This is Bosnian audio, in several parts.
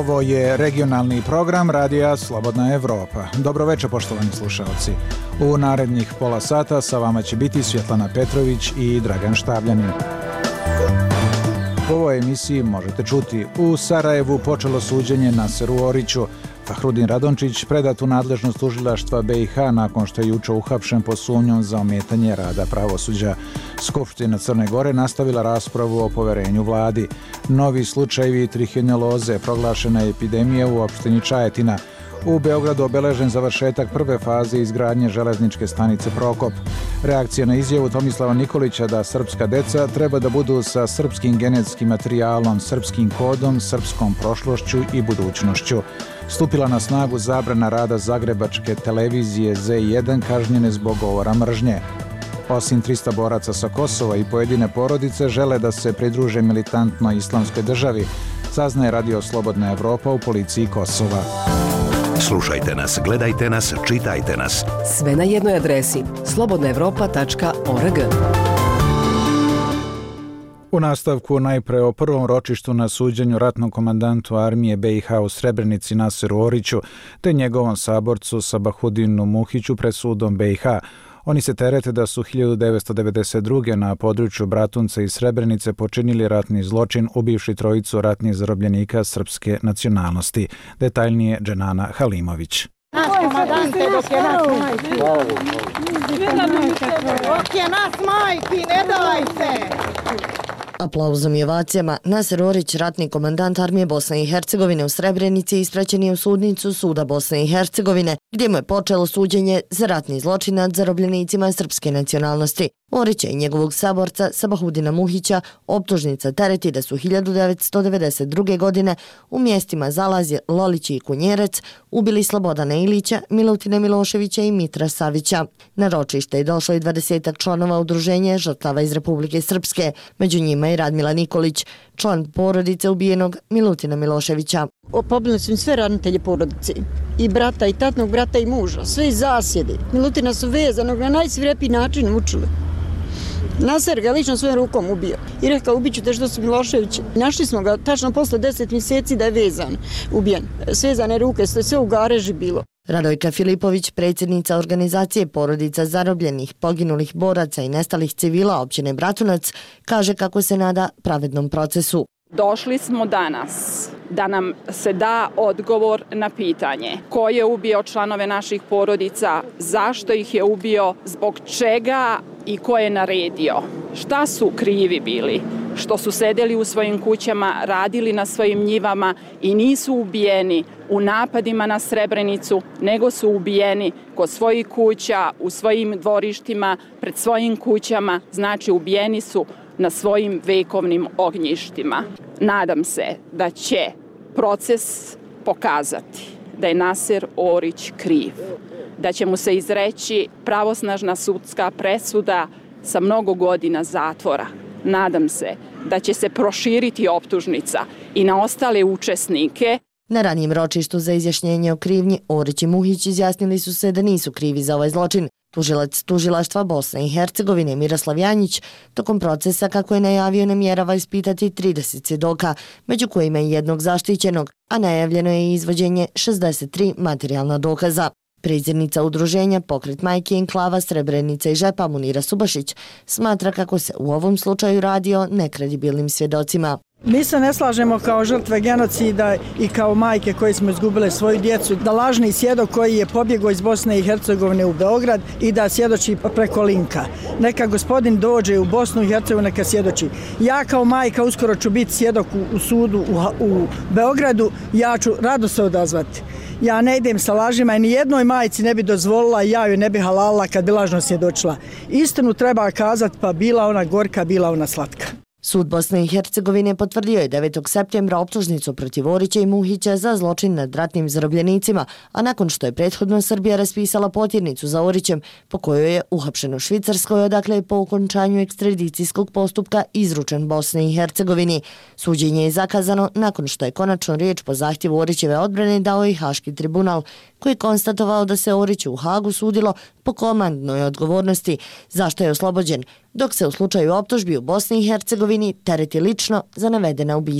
Ovo je regionalni program Radija Slobodna Evropa. Dobro večer, poštovani slušalci. U narednih pola sata sa vama će biti Svjetlana Petrović i Dragan Štavljanin. U ovoj emisiji možete čuti: u Sarajevu počelo suđenje Naseru Oriću. Fahrudin Radončić predat u nadležnost tužilaštva BiH nakon što je juče uhapšen pod sumnjom za ometanje rada pravosuđa. Skupština Crne Gore nastavila raspravu o poverenju vladi. Novi slučajevi trihineloze, proglašena je epidemija u opštini Čajetina. U Beogradu obeležen završetak prve faze izgradnje železničke stanice Prokop. Reakcija na izjavu Tomislava Nikolića da srpska deca treba da budu sa srpskim genetskim materijalom, srpskim kodom, srpskom prošlošću i budućnošću. Stupila na snagu zabrana rada zagrebačke televizije Z1 kažnjene zbog govora mržnje. Osim 300 boraca sa Kosova i pojedine porodice žele da se pridruže militantnoj islamskoj državi, saznaje Radio Slobodna Evropa u policiji Kosova. Slušajte nas, gledajte nas, čitajte nas. Sve na jednoj adresi slobodnaevropa.org. U nastavku najpre o prvom ročištu na suđenju ratnom komandantu armije BiH u Srebrenici Naseru Oriću te njegovom saborcu Sabahudinu Muhiću pred sudom BiH. Oni se terete da su 1992. na području Bratunca i Srebrenice počinili ratni zločin ubivši trojicu ratnih zarobljenika srpske nacionalnosti. Detaljnije Dženana Halimović. Naš komandante, dok je nas majki. Dok je nas majki, ne dajte! Aplauzom i ovacijama Naser Orić, ratni komandant armije Bosne i Hercegovine u Srebrenici, ispraćen je u sudnicu Suda Bosne i Hercegovine, gdje mu je počelo suđenje za ratni zločin nad zarobljenicima srpske nacionalnosti. Orića i njegovog saborca Sabahudina Muhića optužnica tereti da su 1992. godine u mjestima Zalazje, Lolići i Kunjerec ubili Slobodana Ilića, Milutina Miloševića i Mitra Savića. Na ročište je došlo i 20 članova udruženja žrtava iz Republike Srpske, među njima i Radmila Nikolić, član porodice ubijenog Milutina Miloševića. Pobili su sve ranitelje porodice, i brata, i tatnog brata, i muža, sve iz zasjede. Milutina su vezanog na najsvirepiji način mučili. Naser ga lično svojom rukom ubio i rekao: ubiću te što su Milošević. Našli smo ga tačno posle 10 mjeseci da je vezan, ubijen. Svezane ruke, sve u gareži bilo. Radojka Filipović, predsjednica organizacije porodica zarobljenih, poginulih boraca i nestalih civila općine Bratunac, kaže kako se nada pravednom procesu. Došli smo danas da nam se da odgovor na pitanje ko je ubio članove naših porodica, zašto ih je ubio, zbog čega i ko je naredio. Šta su krivi bili? Što su sedeli u svojim kućama, radili na svojim njivama i nisu ubijeni u napadima na Srebrenicu, nego su ubijeni kod svojih kuća, u svojim dvorištima, pred svojim kućama, znači ubijeni su na svojim vekovnim ognjištima. Nadam se da će proces pokazati da je Naser Orić kriv, da će mu se izreći pravosnažna sudska presuda sa mnogo godina zatvora. Nadam se da će se proširiti optužnica i na ostale učesnike. Na ranijem ročištu za izjašnjenje o krivnji Orić i Muhić izjasnili su se da nisu krivi za ovaj zločin. Tužilac tužilaštva Bosne i Hercegovine Miroslav Janjić tokom procesa, kako je najavio, namjerava ispitati 30 svjedoka, među kojima i jednog zaštićenog, a najavljeno je i izvođenje 63 materijalna dokaza. Predsjednica udruženja Pokret majke Enklava Srebrenica i Žepa Munira Subašić smatra kako se u ovom slučaju radi o nekredibilnim svjedocima. Mi se ne slažemo kao žrtve genocida i kao majke koje smo izgubile svoju djecu da lažni svjedok koji je pobjegao iz Bosne i Hercegovine u Beograd i da svjedoči preko linka. Neka gospodin dođe u Bosnu i Hercegovinu, neka svjedoči. Ja kao majka uskoro ću biti svjedok u sudu u Beogradu, ja ću rado se odazvati. Ja ne idem sa lažima i nijednoj majci ne bi dozvolila i ja joj ne bi halalila kad bi lažno svjedočila. Istinu treba kazati, pa bila ona gorka, bila ona slatka. Sud Bosne i Hercegovine potvrdio je 9. septembra optužnicu protiv Orića i Muhića za zločin nad ratnim zarobljenicima, a nakon što je prethodno Srbija raspisala potjernicu za Orićem, po kojoj je uhapšen u Švicarskoj, odakle je po okončanju ekstradicijskog postupka izručen Bosni i Hercegovini. Suđenje je zakazano nakon što je konačno riječ po zahtjevu Orićeve odbrane dao i Haški tribunal, koji je konstatovao da se Oriću u Hagu sudilo po komandnoj odgovornosti, zašto je oslobođen, dok se u slučaju optužbi u Bosni i Hercegovini tereti lično za navedena ubistva.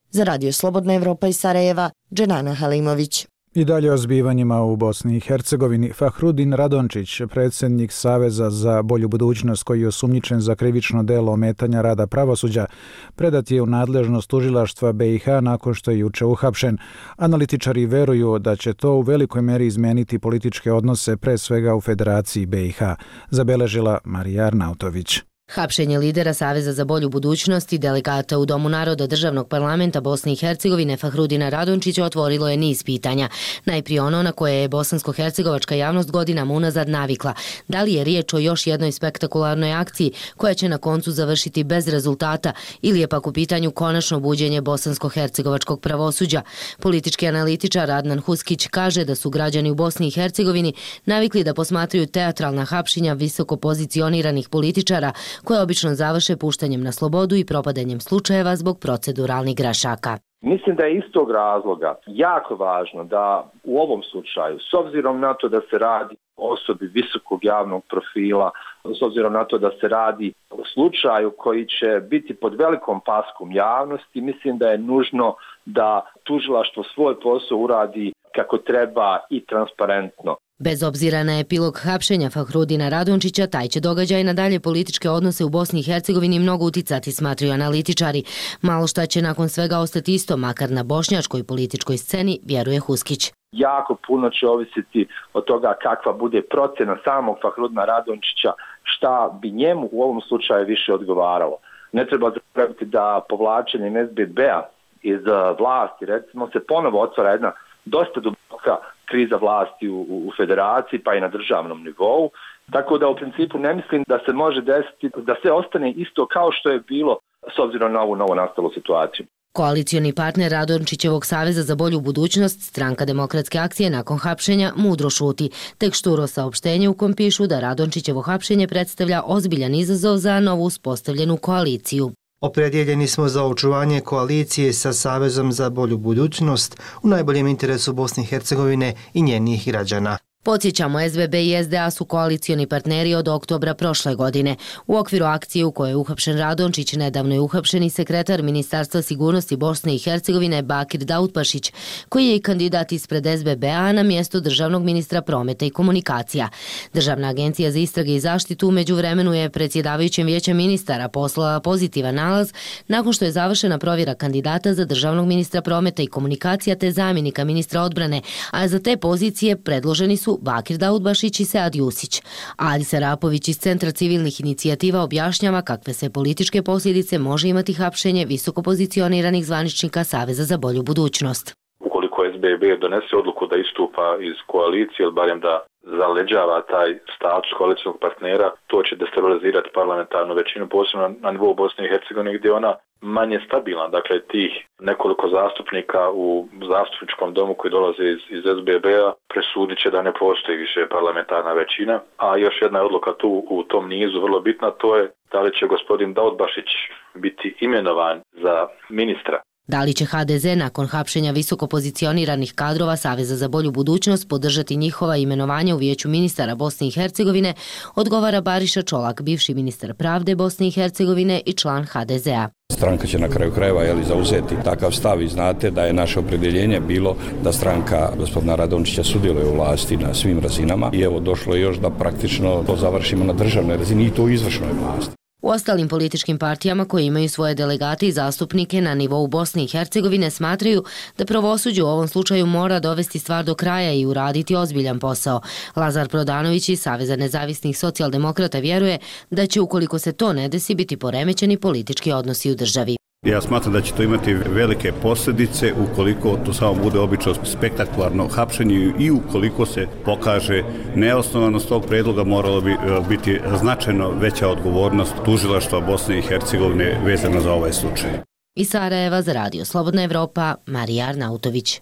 Za Radio Slobodna Evropa iz Sarajeva, Dženana Halimović. I dalje o zbivanjima u Bosni i Hercegovini. Fahrudin Radončić, predsjednik Saveza za bolju budućnost koji je osumnjičen za krivično delo ometanja rada pravosuđa, predat je u nadležnost tužilaštva BiH nakon što je juče uhapšen. Analitičari veruju da će to u velikoj meri izmeniti političke odnose, pre svega u Federaciji BiH, zabeležila Marija Arnautović. Hapšenje lidera Saveza za bolju budućnost i delegata u Domu naroda Državnog parlamenta Bosne i Hercegovine Fahrudina Radončića otvorilo je niz pitanja. Najprije ono na koje je bosansko-hercegovačka javnost godinama unazad navikla. Da li je riječ o još jednoj spektakularnoj akciji koja će na koncu završiti bez rezultata ili je pak u pitanju konačno buđenje bosansko-hercegovačkog pravosuđa? Politički analitičar Adnan Huskić kaže da su građani u Bosni i Hercegovini navikli da posmatraju teatralna hapšenja visoko pozicioniranih političara koje obično završe puštanjem na slobodu i propadanjem slučajeva zbog proceduralnih grešaka. Mislim da je iz tog razloga jako važno da u ovom slučaju, s obzirom na to da se radi o osobi visokog javnog profila, s obzirom na to da se radi o slučaju koji će biti pod velikom paskom javnosti, mislim da je nužno da tužilaštvo svoj posao uradi kako treba i transparentno. Bez obzira na epilog hapšenja Fahrudina Radončića, taj će događaj na dalje političke odnose u Bosni i Hercegovini mnogo uticati, smatraju analitičari. Malo šta će nakon svega ostati isto, makar na bošnjačkoj političkoj sceni, vjeruje Huskić. Jako puno će ovisiti od toga kakva bude procjena samog Fahrudina Radončića, šta bi njemu u ovom slučaju više odgovaralo. Ne treba zaboraviti da povlačenjem SBB-a iz vlasti, recimo, se ponovo otvara jedna dosta duboka kriza vlasti u federaciji pa i na državnom nivou. Tako da u principu ne mislim da se može desiti da sve ostane isto kao što je bilo s obzirom na ovu novonastalu situaciju. Koalicioni partner Radončićevog Saveza za bolju budućnost, Stranka demokratske akcije, nakon hapšenja mudro šuti. Tek šturo saopštenje u kom pišu da Radončićevo hapšenje predstavlja ozbiljan izazov za novu uspostavljenu koaliciju. Opredjeljeni smo za očuvanje koalicije sa Savezom za bolju budućnost u najboljem interesu Bosne i Hercegovine i njenih građana. Podsjećamo, SBB i SDA su koalicioni partneri od oktobra prošle godine. U okviru akcije u kojoj je uhapšen Radončić, nedavno je uhapšen i sekretar Ministarstva sigurnosti Bosne i Hercegovine Bakir Davutpašić, koji je i kandidat ispred SBB-a na mjesto državnog ministra prometa i komunikacija. Državna agencija za istrage i zaštitu u međuvremenu je predsjedavajućem vijećem ministara poslala pozitivan nalaz nakon što je završena provjera kandidata za državnog ministra prometa i komunikacija te zamjenika ministra odbrane, a za te pozicije predloženi su Bakir Davutpašić i Sead Jusić. Ali Serapović iz Centra civilnih inicijativa objašnjava kakve se političke posljedice može imati hapšenje visoko pozicioniranih zvaničnika Saveza za bolju budućnost. Ukoliko SBB donese odluku da istupa iz koalicije ili barem da zaleđava taj status koalicijskog partnera, to će destabilizirati parlamentarnu većinu, posebno na nivou Bosne i Hercegovine gdje je ona manje stabilna. Dakle, tih nekoliko zastupnika u zastupničkom domu koji dolaze iz SBB-a presudit će da ne postoji više parlamentarna većina. A još jedna odluka tu u tom nizu vrlo bitna, to je da li će gospodin Davutpašić biti imenovan za ministra. Da li će HDZ nakon hapšenja visoko pozicioniranih kadrova Saveza za bolju budućnost podržati njihova imenovanja u vijeću ministara Bosne i Hercegovine, odgovara Bariša Čolak, bivši ministar pravde Bosne i Hercegovine i član HDZ-a. Stranka će na kraju krajeva zauzeti takav stav i znate da je naše opredjeljenje bilo da stranka gospodina Radončića sudjeluje u vlasti na svim razinama i evo došlo je još da praktično to završimo na državnoj razini i to u izvršnoj vlasti. U ostalim političkim partijama koji imaju svoje delegate i zastupnike na nivou Bosne i Hercegovine smatraju da pravosuđe u ovom slučaju mora dovesti stvar do kraja i uraditi ozbiljan posao. Lazar Prodanović iz Saveza nezavisnih socijaldemokrata vjeruje da će, ukoliko se to ne desi, biti poremećeni politički odnosi u državi. Ja smatram da će to imati velike posljedice ukoliko to samo bude obično spektakularno hapšenje i ukoliko se pokaže neosnovanost tog predloga, moralo bi biti značajno veća odgovornost tužilaštva Bosne i Hercegovine vezana za ovaj slučaj. Iz Sarajeva za Radio Slobodna Evropa, Marija Arnautović.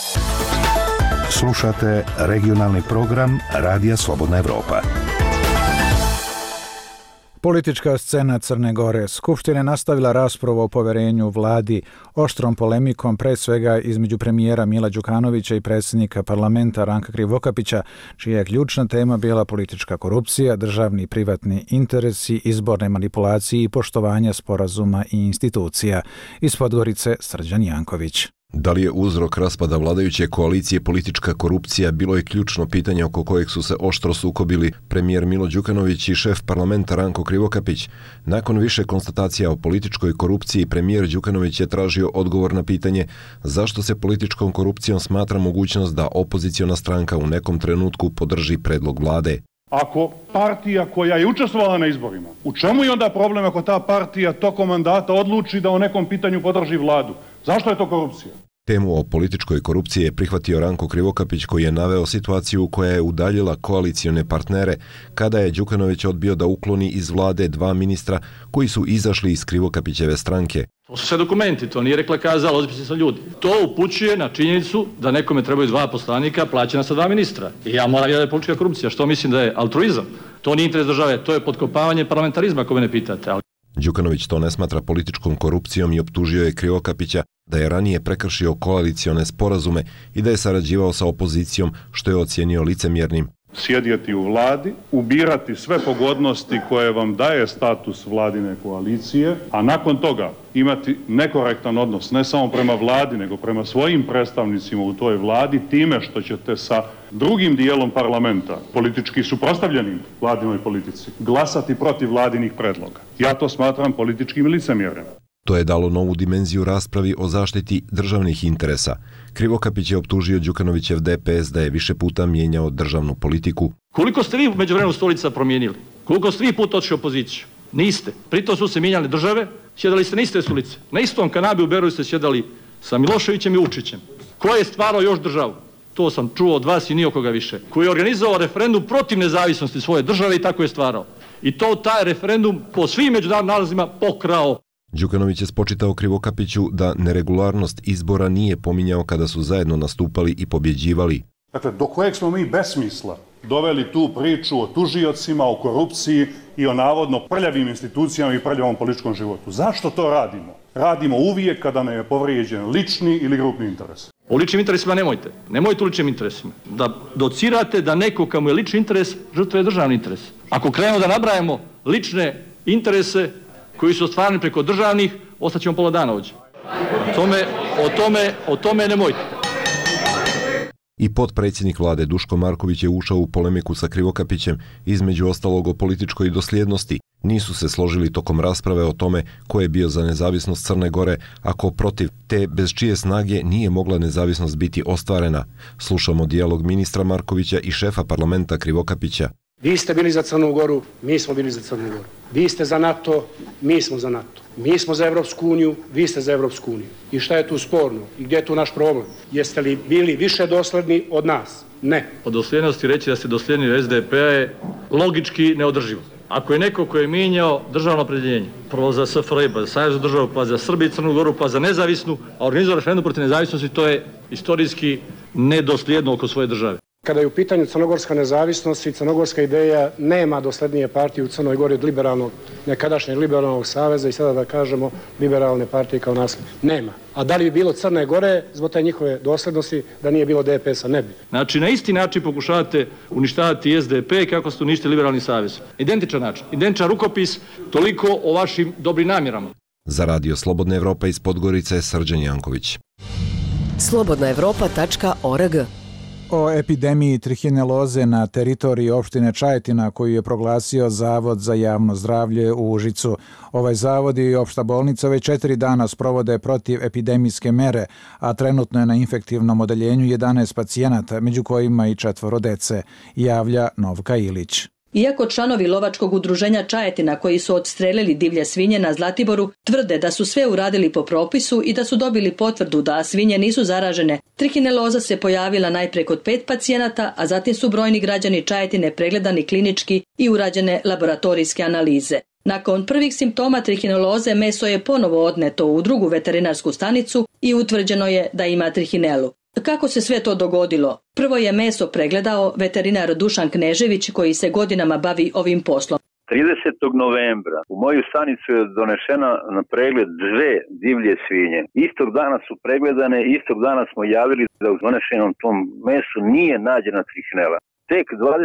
Slušate regionalni program Radija Slobodna Evropa. Politička scena Crne Gore. Skupština je nastavila raspravu o poverenju vladi oštrom polemikom, pre svega između premijera Mila Đukanovića i predsjednika parlamenta Ranka Krivokapića, čija je ključna tema bila politička korupcija, državni i privatni interesi, izborne manipulacije i poštovanja sporazuma i institucija. Iz Podgorice Srđan Janković. Da li je uzrok raspada vladajuće koalicije politička korupcija, bilo je ključno pitanje oko kojeg su se oštro sukobili premijer Milo Đukanović i šef parlamenta Ranko Krivokapić. Nakon više konstatacija o političkoj korupciji, premijer Đukanović je tražio odgovor na pitanje zašto se političkom korupcijom smatra mogućnost da opoziciona stranka u nekom trenutku podrži predlog vlade. Ako partija koja je učestvovala na izborima, u čemu je onda problem ako ta partija tokom mandata odluči da o nekom pitanju podrži vladu? Zašto je to korupcija? Temu o političkoj korupciji je prihvatio Ranko Krivokapić, koji je naveo situaciju koja je udaljila koalicione partnere kada je Đukanović odbio da ukloni iz vlade 2 ministra koji su izašli iz Krivokapićeve stranke. To su sve dokumenti, to nije rekla kazala, ozbiljni su ljudi. To upućuje na činjenicu da nekome trebaju 2 poslanika plaćena sa 2 ministra. I ja moram da je politička korupcija, što mislim da je altruizam. To nije interes države, to je potkopavanje parlamentarizma, ako me ne pitate. Đukanović to ne smatra političkom korupcijom i optužio je Krivokapića da je ranije prekršio koalicione sporazume i da je sarađivao sa opozicijom, što je ocijenio licemjernim. Sjedjeti u vladi, ubirati sve pogodnosti koje vam daje status vladine koalicije, a nakon toga imati nekorektan odnos ne samo prema vladi, nego prema svojim predstavnicima u toj vladi, time što ćete sa drugim dijelom parlamenta, politički suprotstavljenim vladinoj politici, glasati protiv vladinih predloga. Ja to smatram političkim licemjerjem. To je dalo novu dimenziju raspravi o zaštiti državnih interesa. Krivokapić je optužio Đukanovićev DPS da je više puta mijenjao državnu politiku. Koliko ste vi među vremenu stolica promijenili? Koliko ste vi puta otišli opoziciju? Niste. Pritom su se mijenjali države, sjedali ste na iste stolice. Na istom kanabi u Beroju ste sjedali sa Miloševićem i Vučićem. Ko je stvarao još državu? To sam čuo od vas i nijokoga više. Koji je organizovao referendum protiv nezavisnosti svoje države i tako je stvarao. I to taj referendum po svim međunarodnim nalazima pokrao. Đukanović je spočitao Krivokapiću da neregularnost izbora nije pominjao kada su zajedno nastupali i pobjeđivali. Dakle, do kojeg smo mi besmisla doveli tu priču o tužiocima, o korupciji i o navodno prljavim institucijama i prljavom političkom životu. Zašto to radimo? Radimo uvijek kada nam je povrijeđen lični ili grupni interes. O ličnim interesima nemojte. Nemojte o ličnim interesima. Da docirate da neko kamo je lični interes, žrtva je državni interes. Ako krenemo da nabrajamo lične interese koji su ostvareni preko državnih, ostaćemo pola dana ovdje. O tome nemojte. I potpredsjednik vlade Duško Marković je ušao u polemiku sa Krivokapićem, između ostalog o političkoj dosljednosti. Nisu se složili tokom rasprave o tome ko je bio za nezavisnost Crne Gore, ako protiv, te bez čije snage nije mogla nezavisnost biti ostvarena. Slušamo dijalog ministra Markovića i šefa parlamenta Krivokapića. Vi ste bili za Crnu Goru, mi smo bili za Crnu Goru. Vi ste za NATO, mi smo za NATO. Mi smo za Evropsku uniju, vi ste za Evropsku uniju. I šta je tu sporno? I gdje je tu naš problem? Jeste li bili više dosledni od nas? Ne. O dosljednosti reći da ste dosljedni u SDP-a je logički neodrživo. Ako je neko ko je mijenjao državno opredjeljenje, prvo za SFRJ, pa za Saveznu državu, pa za Srbiju i Crnu Goru, pa za nezavisnu, a organizovao referendum protiv nezavisnosti, to je istorijski nedosljedno oko svoje države. Kada je u pitanju crnogorska nezavisnost i crnogorska ideja, nema doslednije partije u Crnoj Gori od liberalnog, nekadašnjeg liberalnog saveza i sada da kažemo liberalne partije kao nasljednik. Nema. A da li bi bilo Crne Gore zbog te njihove doslednosti da nije bilo DPS-a? Ne bi. Znači, na isti način pokušavate uništavati SDP kako ste uništili liberalni savez. Identičan način, identičan rukopis, toliko o vašim dobrim namjerama. Za Radio Slobodna Evropa iz Podgorice, Srđan Janković. slobodnaevropa.org. O epidemiji trihineloze na teritoriji opštine Čajetina koju je proglasio Zavod za javno zdravlje u Užicu. Ovaj zavod i opšta bolnica već 4 dana sprovode protiv epidemijske mere, a trenutno je na infektivnom odeljenju 11 pacijenata, među kojima i 4 dece, javlja Novka Ilić. Iako članovi lovačkog udruženja Čajetina koji su odstrelili divlje svinje na Zlatiboru tvrde da su sve uradili po propisu i da su dobili potvrdu da svinje nisu zaražene, trihineloza se pojavila najprije kod 5 pacijenata, a zatim su brojni građani Čajetine pregledani klinički i urađene laboratorijske analize. Nakon prvih simptoma trihineloze meso je ponovo odneto u drugu veterinarsku stanicu i utvrđeno je da ima trihinelu. Kako se sve to dogodilo? Prvo je meso pregledao veterinar Dušan Knežević koji se godinama bavi ovim poslom. 30. novembra u moju stanicu je donešena na pregled 2 divlje svinje. Istog dana su pregledane, istog dana smo javili da u donešenom tom mesu nije nađena trihinela. Tek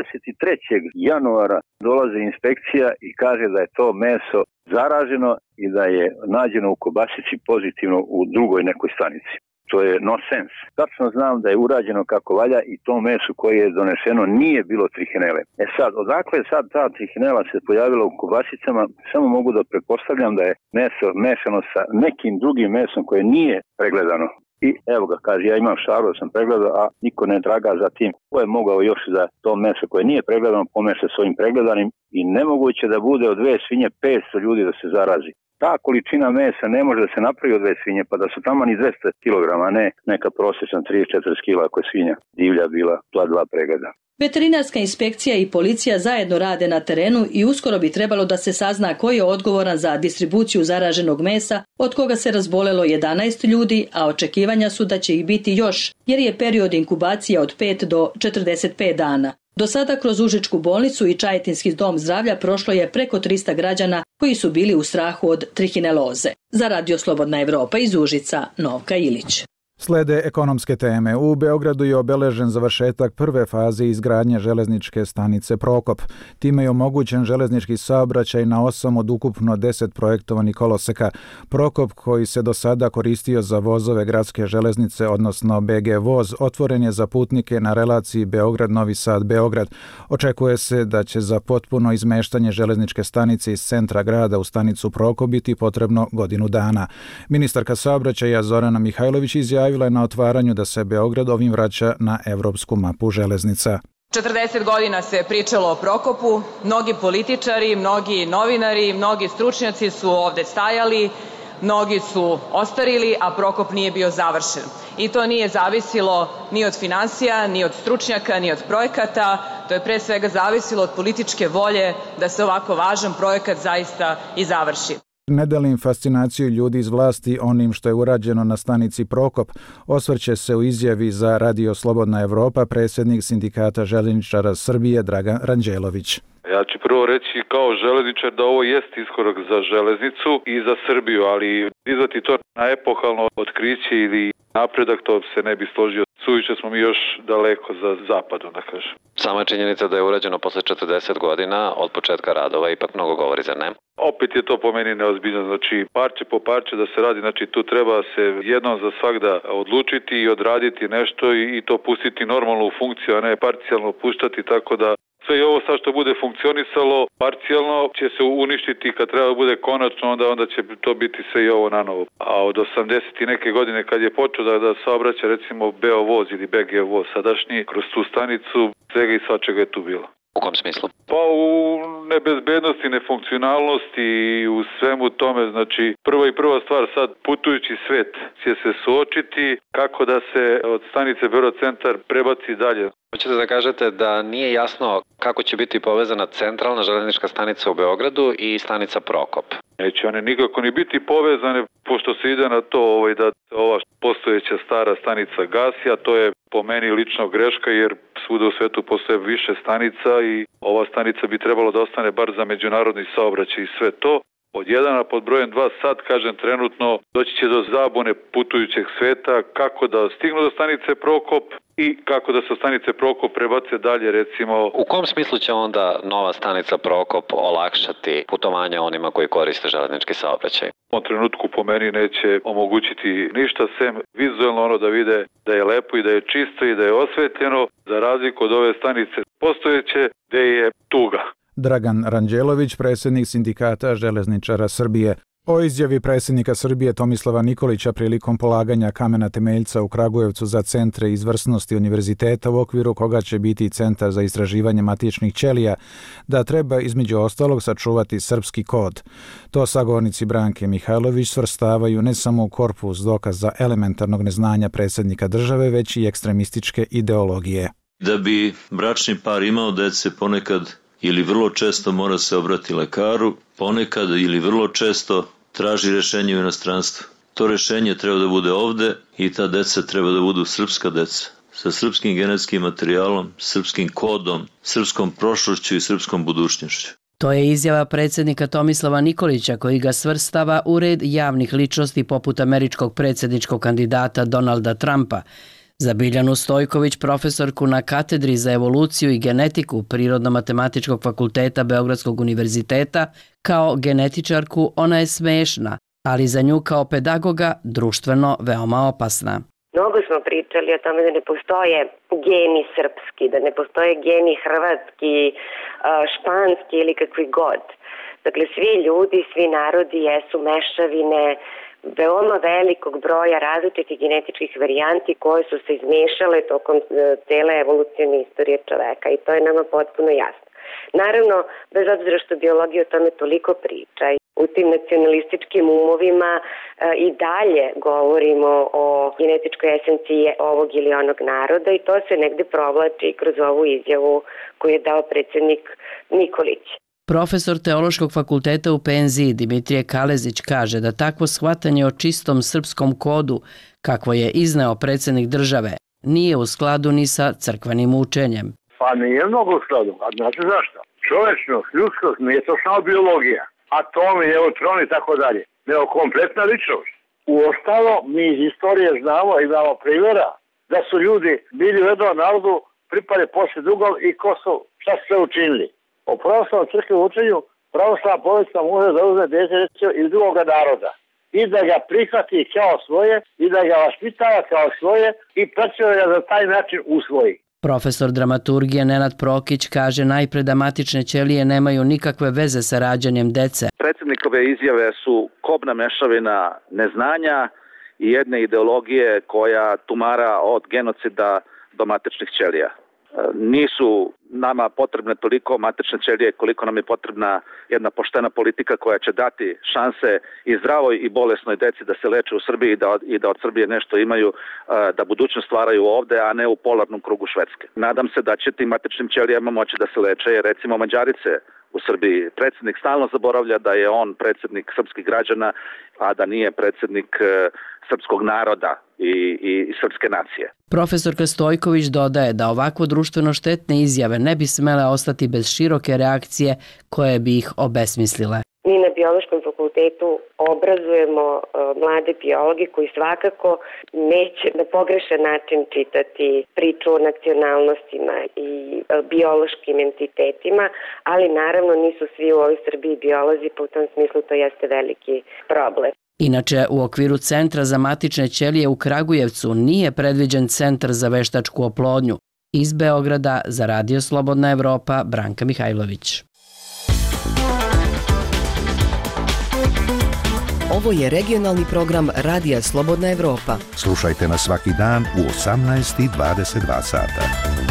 23. januara dolazi inspekcija i kaže da je to meso zaraženo i da je nađeno u kobasici pozitivno u drugoj nekoj stanici. To je nonsens. Tačno znam da je urađeno kako valja i to meso koje je donešeno nije bilo trihinele. Sad, odakle sad ta trihinela se pojavila u kobasicama, samo mogu da pretpostavljam da je meso mešano sa nekim drugim mesom koje nije pregledano. I evo ga, kaže, ja imam šaru da sam pregledao, a niko ne traga za tim. Ko je mogao još da to meso koje nije pregledano pomeša s ovim pregledanim i nemoguće da bude od 2 svinje 500 ljudi da se zarazi. Ta količina mesa ne može da se napravi od 2 svinje, pa da su tamo ni 200 kg, a ne neka prosječna 30-40 kg ako je svinja divlja bila, to 2 pregleda. Veterinarska inspekcija i policija zajedno rade na terenu i uskoro bi trebalo da se sazna ko je odgovoran za distribuciju zaraženog mesa, od koga se razbolelo 11 ljudi, a očekivanja su da će ih biti još, jer je period inkubacije od 5 do 45 dana. Do sada kroz Užičku bolnicu i Čajetinski dom zdravlja prošlo je preko 300 građana koji su bili u strahu od trihineloze. Za Radio Slobodna Evropa iz Užica, Novka Ilić. Slede ekonomske teme. U Beogradu je obeležen završetak prve faze izgradnje železničke stanice Prokop. Time je omogućen železnički saobraćaj na 8 od ukupno 10 projektovanih koloseka. Prokop, koji se do sada koristio za vozove gradske železnice, odnosno BG voz, otvoren je za putnike na relaciji Beograd-Novi Sad-Beograd. Očekuje se da će za potpuno izmeštanje železničke stanice iz centra grada u stanicu Prokop biti potrebno godinu dana. Ministarka saobraćaja Zorana Mihajlović izjavila je na otvaranju da se Beograd ovim vraća na evropsku mapu železnica. 40 godina se pričalo o Prokopu, mnogi političari, mnogi novinari, mnogi stručnjaci su ovde stajali, mnogi su ostarili, a Prokop nije bio završen. I to nije zavisilo ni od finansija, ni od stručnjaka, ni od projekata, to je pre svega zavisilo od političke volje da se ovako važan projekat zaista i završi. Ne delim fascinaciju ljudi iz vlasti onim što je urađeno na stanici Prokop, osvrće se u izjavi za Radio Slobodna Evropa predsjednik Sindikata željezničara Srbije Dragan Ranđelović. Ja ću prvo reći kao železničar da ovo jest iskorak za železnicu i za Srbiju, ali dizati to na epohalno otkriće ili napredak, to se ne bi složio. Suviše smo mi još daleko za zapadom, da kažem. Sama činjenica da je urađeno posle 40 godina od početka radova ipak mnogo govori, zar ne? Opet je to po meni neozbiljno, znači parče po parče da se radi, znači tu treba se jednom za svagda odlučiti i odraditi nešto i to pustiti normalno u funkciju, a ne parcijalno puštati, tako da sve i ovo sad što bude funkcionisalo parcijalno će se uništiti kad treba bude konačno, onda će to biti sve i ovo na novo. A od 80 i neke godine kad je počeo da saobraća recimo Beovoz ili BG voz sadašnji kroz tu stanicu, svega i svačega je tu bilo. U kom smislu? Pa u nebezbednosti, nefunkcionalnosti i u svemu tome, znači prva stvar sad putujući svet će se suočiti kako da se od stanice Beograd centar prebaci dalje. Hoćete da kažete da nije jasno kako će biti povezana centralna železnička stanica u Beogradu i stanica Prokop? Neće one nikako ni biti povezane, pošto se ide na to da ova postojeća stara stanica gasi, a to je po meni lično greška, jer svuda u svetu postoje više stanica i ova stanica bi trebalo da ostane bar za međunarodni saobraćaj i sve to. Od 1, a pod brojem 2 sad, kažem trenutno, doći će do zabune putujućeg sveta kako da stignu do stanice Prokop i kako da se stanice Prokop prebace dalje, recimo. U kom smislu će onda nova stanica Prokop olakšati putovanje onima koji koriste železnički saobraćaj? U ovom trenutku po meni neće omogućiti ništa, sem vizualno da vide da je lepo i da je čisto i da je osvetljeno, za razliku od ove stanice postojeće gde je tuga. Dragan Ranđelović, predsjednik Sindikata železničara Srbije. O izjavi predsjednika Srbije Tomislava Nikolića prilikom polaganja kamena temeljca u Kragujevcu za centre izvrsnosti univerziteta u okviru koga će biti Centar za istraživanje matičnih ćelija, da treba između ostalog sačuvati srpski kod. To sagovornici Branke Mihajlović svrstavaju ne samo u korpus dokaza elementarnog neznanja predsjednika države, već i ekstremističke ideologije. Da bi bračni par imao dece, ponekad ili vrlo često mora se obrati lekaru, ponekad ili vrlo često traži rešenje u inostranstvu. To rešenje treba da bude ovde i ta deca treba da budu srpska deca, sa srpskim genetskim materijalom, srpskim kodom, srpskom prošlošću i srpskom budućnošću. To je izjava predsjednika Tomislava Nikolića koji ga svrstava u red javnih ličnosti poput američkog predsjedničkog kandidata Donalda Trumpa. Za Biljanu Stojković, profesorku na katedri za evoluciju i genetiku Prirodno-matematičkog fakulteta Beogradskog univerziteta, kao genetičarku ona je smešna, ali za nju kao pedagoga društveno veoma opasna. Mnogo smo pričali o tome da ne postoje geni srpski, da ne postoje geni hrvatski, španski ili kakvi god. Dakle, svi ljudi, svi narodi jesu mešavine veoma velikog broja različitih genetičkih varijanti koje su se izmešale tokom cele evolucijne istorije čoveka i to je nama potpuno jasno. Naravno, bez obzira što biologija o tome toliko priča, u tim nacionalističkim umovima i dalje govorimo o genetičkoj esenciji ovog ili onog naroda i to se negde provlači kroz ovu izjavu koju je dao predsjednik Nikolić. Profesor Teološkog fakulteta u penziji Dimitrije Kalezić kaže da takvo shvatanje o čistom srpskom kodu, kakvo je izneo predsjednik države, nije u skladu ni sa crkvenim učenjem. Pa nije mnogo u skladu, a znate zašto? Čovečnost, ljudskost nije to samo biologija, atomi, neutroni i tako dalje, nego kompletna ličnost. U ostalo, mi iz istorije znamo i imamo primjera da su ljudi bili u jednom narodu, pripali poslije drugom i ko su, šta su sve učinili. O pravoslavnom crkvenom učenju pravoslavna porodica može da uzme dete iz drugoga naroda i da ga prihvati kao svoje i da ga vaspitava kao svoje i prećuje ga za taj način usvoji. Profesor dramaturgije Nenad Prokić kaže najpre da matične ćelije nemaju nikakve veze sa rađanjem dece. Predsjednikove izjave su kobna mešavina neznanja i jedne ideologije koja tumara od genocida do matičnih ćelija. Nisu nama potrebne toliko matične ćelije koliko nam je potrebna jedna poštena politika koja će dati šanse i zdravoj i bolesnoj deci da se leče u Srbiji i da od Srbije nešto imaju, da budućnost stvaraju ovde, a ne u polarnom krugu Švedske. Nadam se da će tim matičnim ćelijama moći da se leče, jer recimo Mađarice u Srbiji. Predsjednik stalno zaboravlja da je on predsjednik srpskih građana, a da nije predsjednik srpskog naroda i srpske nacije. Profesorka Stojković dodaje da ovako društveno štetne izjave ne bi smele ostati bez široke reakcije koje bi ih obesmislile. Mi na Biološkom fakultetu obrazujemo mlade biologe koji svakako neće na pogrešan način čitati priču o nacionalnostima i biološkim entitetima, ali naravno nisu svi u ovoj Srbiji biolozi, pa u tom smislu to jeste veliki problem. Inače, u okviru Centra za matične ćelije u Kragujevcu nije predviđen centar za veštačku oplodnju. Iz Beograda za Radio Slobodna Evropa, Branka Mihajlović. Ovo je regionalni program Radija Slobodna Evropa. Slušajte nas svaki dan u 18:22 sata.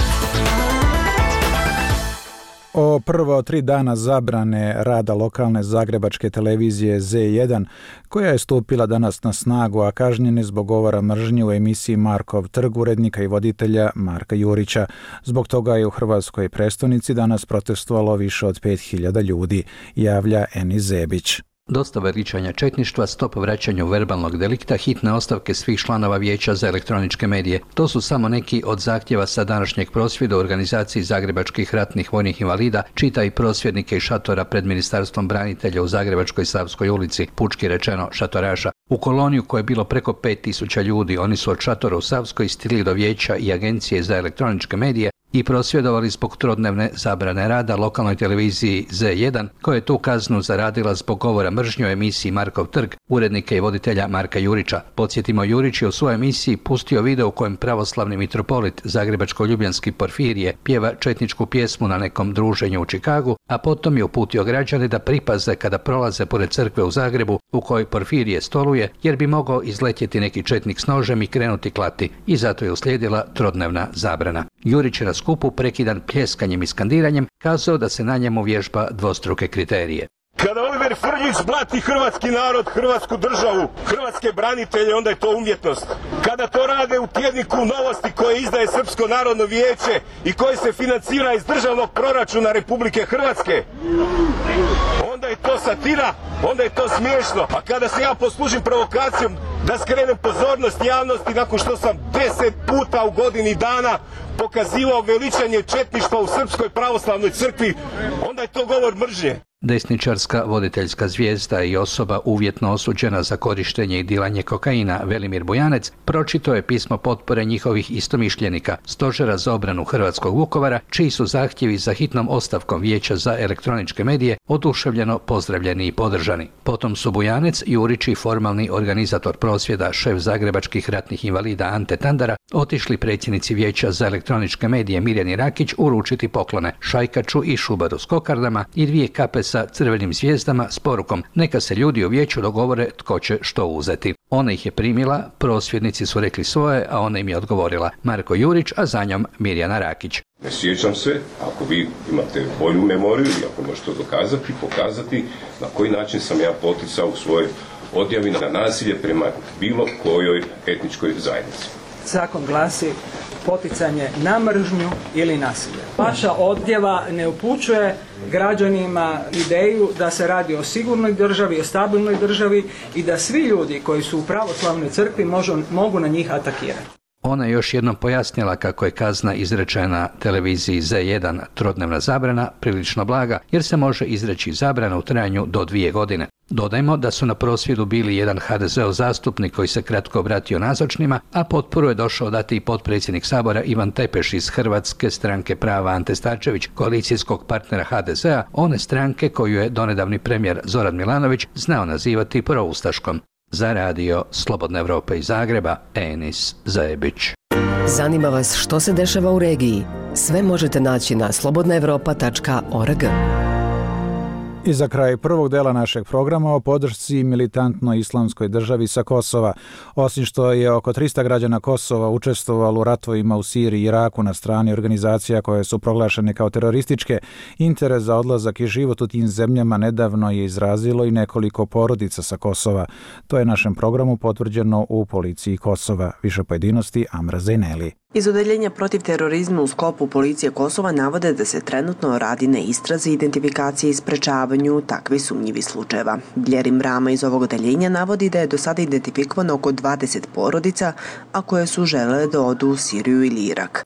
O prvo 3 dana zabrane rada lokalne zagrebačke televizije Z1, koja je stupila danas na snagu, a kažnjeni zbog govora mržnje u emisiji Markov trg urednika i voditelja Marka Jurića. Zbog toga je u hrvatskoj prestonici danas protestovalo više od 5000 ljudi, javlja Eni Zebić. Dosta veličanja četništva, stop vraćanju verbalnog delikta, hitne ostavke svih članova Vijeća za elektroničke medije. To su samo neki od zahtjeva sa današnjeg prosvjeda u organizaciji Zagrebačkih ratnih vojnih invalida, čita i prosvjednike i šatora pred Ministarstvom branitelja u Zagrebačkoj Savskoj ulici, pučki rečeno šatoraša. U koloniju koje je bilo preko 5000 ljudi, oni su od šatora u Savskoj stigli do Vijeća i Agencije za elektroničke medije i prosvjedovali zbog trodnevne zabrane rada lokalnoj televiziji Z1, koja je tu kaznu zaradila zbog govora mržnje u emisiji Markov trg urednika i voditelja Marka Jurića. Podsjetimo, Jurić je u svojoj emisiji pustio video u kojem pravoslavni mitropolit zagrebačko-ljubljanski Porfirije pjeva četničku pjesmu na nekom druženju u Čikagu, a potom je uputio građane da pripaze kada prolaze pored crkve u Zagrebu u kojoj Porfirije stoluje, jer bi mogao izletjeti neki četnik s nožem i krenuti klati, i zato je uslijedila trodnevna zabrana. Jurić je na skupu prekidan pljeskanjem i skandiranjem kazao da se na njemu vježba dvostruke kriterije. Kada Oliver Frljić blati hrvatski narod, hrvatsku državu, hrvatske branitelje, onda je to umjetnost. Kada to rade u tjedniku Novosti koje izdaje Srpsko narodno vijeće i koje se financira iz državnog proračuna Republike Hrvatske, onda je to satira, onda je to smiješno. A kada se ja poslužim provokacijom da skrenem pozornost javnosti nakon što sam 10 puta u godini dana pokazivao veličanje četništva u Srpskoj pravoslavnoj crkvi, onda je to govor mržnje. Desničarska voditeljska zvijezda i osoba uvjetno osuđena za korištenje i dilanje kokaina Velimir Bujanec pročitao je pismo potpore njihovih istomišljenika Stožera za obranu Hrvatskog Vukovara, čiji su zahtjevi za hitnom ostavkom Vijeća za elektroničke medije oduševljeno pozdravljeni i podržani. Potom su Bujanec, Jurić i formalni organizator prosvjeda, šef zagrebačkih ratnih invalida Ante Tandara, otišli predsjednici Vijeća za elektroničke medije Mirjani Rakić uručiti poklone Šajkaču i Šubaru s kokardama i 2 kape sa crvenim zvijezdama s porukom neka se ljudi u vijeću dogovore tko će što uzeti. Ona ih je primila, prosvjednici su rekli svoje, a ona im je odgovorila Marko Jurić, a za njom Mirjana Rakić. Ne sjećam se, ako vi imate bolju memoriju i ako možete dokazati, pokazati na koji način sam ja poticao u svojoj odjavi na nasilje prema bilo kojoj etničkoj zajednici. Zakon glasi poticanje na mržnju ili nasilje. Vaša odjava ne upućuje građanima ideju da se radi o sigurnoj državi, o stabilnoj državi i da svi ljudi koji su u pravoslavnoj crkvi mogu na njih atakirati. Ona je još jednom pojasnila kako je kazna izrečena televiziji Z1 trodnevna zabrana prilično blaga, jer se može izreći zabrana u trajanju do 2 godine. Dodajmo da su na prosvjedu bili jedan HDZ-ov zastupnik koji se kratko obratio nazočnima, a potporu je došao dati i potpredsjednik Sabora Ivan Tepeš iz Hrvatske stranke prava Ante Starčević, koalicijskog partnera HDZ-a, one stranke koju je donedavni premijer Zoran Milanović znao nazivati proustaškom. Za radio Slobodna Evropa iz Zagreba, Enis Zajebić. Zanima vas što se dešava u regiji? Sve možete naći na slobodnaevropa.org. I za kraj prvog dela našeg programa o podršci militantnoj islamskoj državi sa Kosova. Osim što je oko 300 građana Kosova učestvovalo u ratovima u Siriji i Iraku na strani organizacija koje su proglašene kao terorističke, interes za odlazak i život u tim zemljama nedavno je izrazilo i nekoliko porodica sa Kosova. To je našem programu potvrđeno u policiji Kosova. Više pojedinosti Amra Zejneli. Iz Odeljenja protiv terorizma u sklopu policije Kosova navode da se trenutno radi na istrazi, identifikaciji i sprečavanju takvih sumnjivih slučajeva. Bljerim Rama iz ovog odeljenja navodi da je do sada identifikovano oko 20 porodica, a koje su želele da odu u Siriju ili Irak.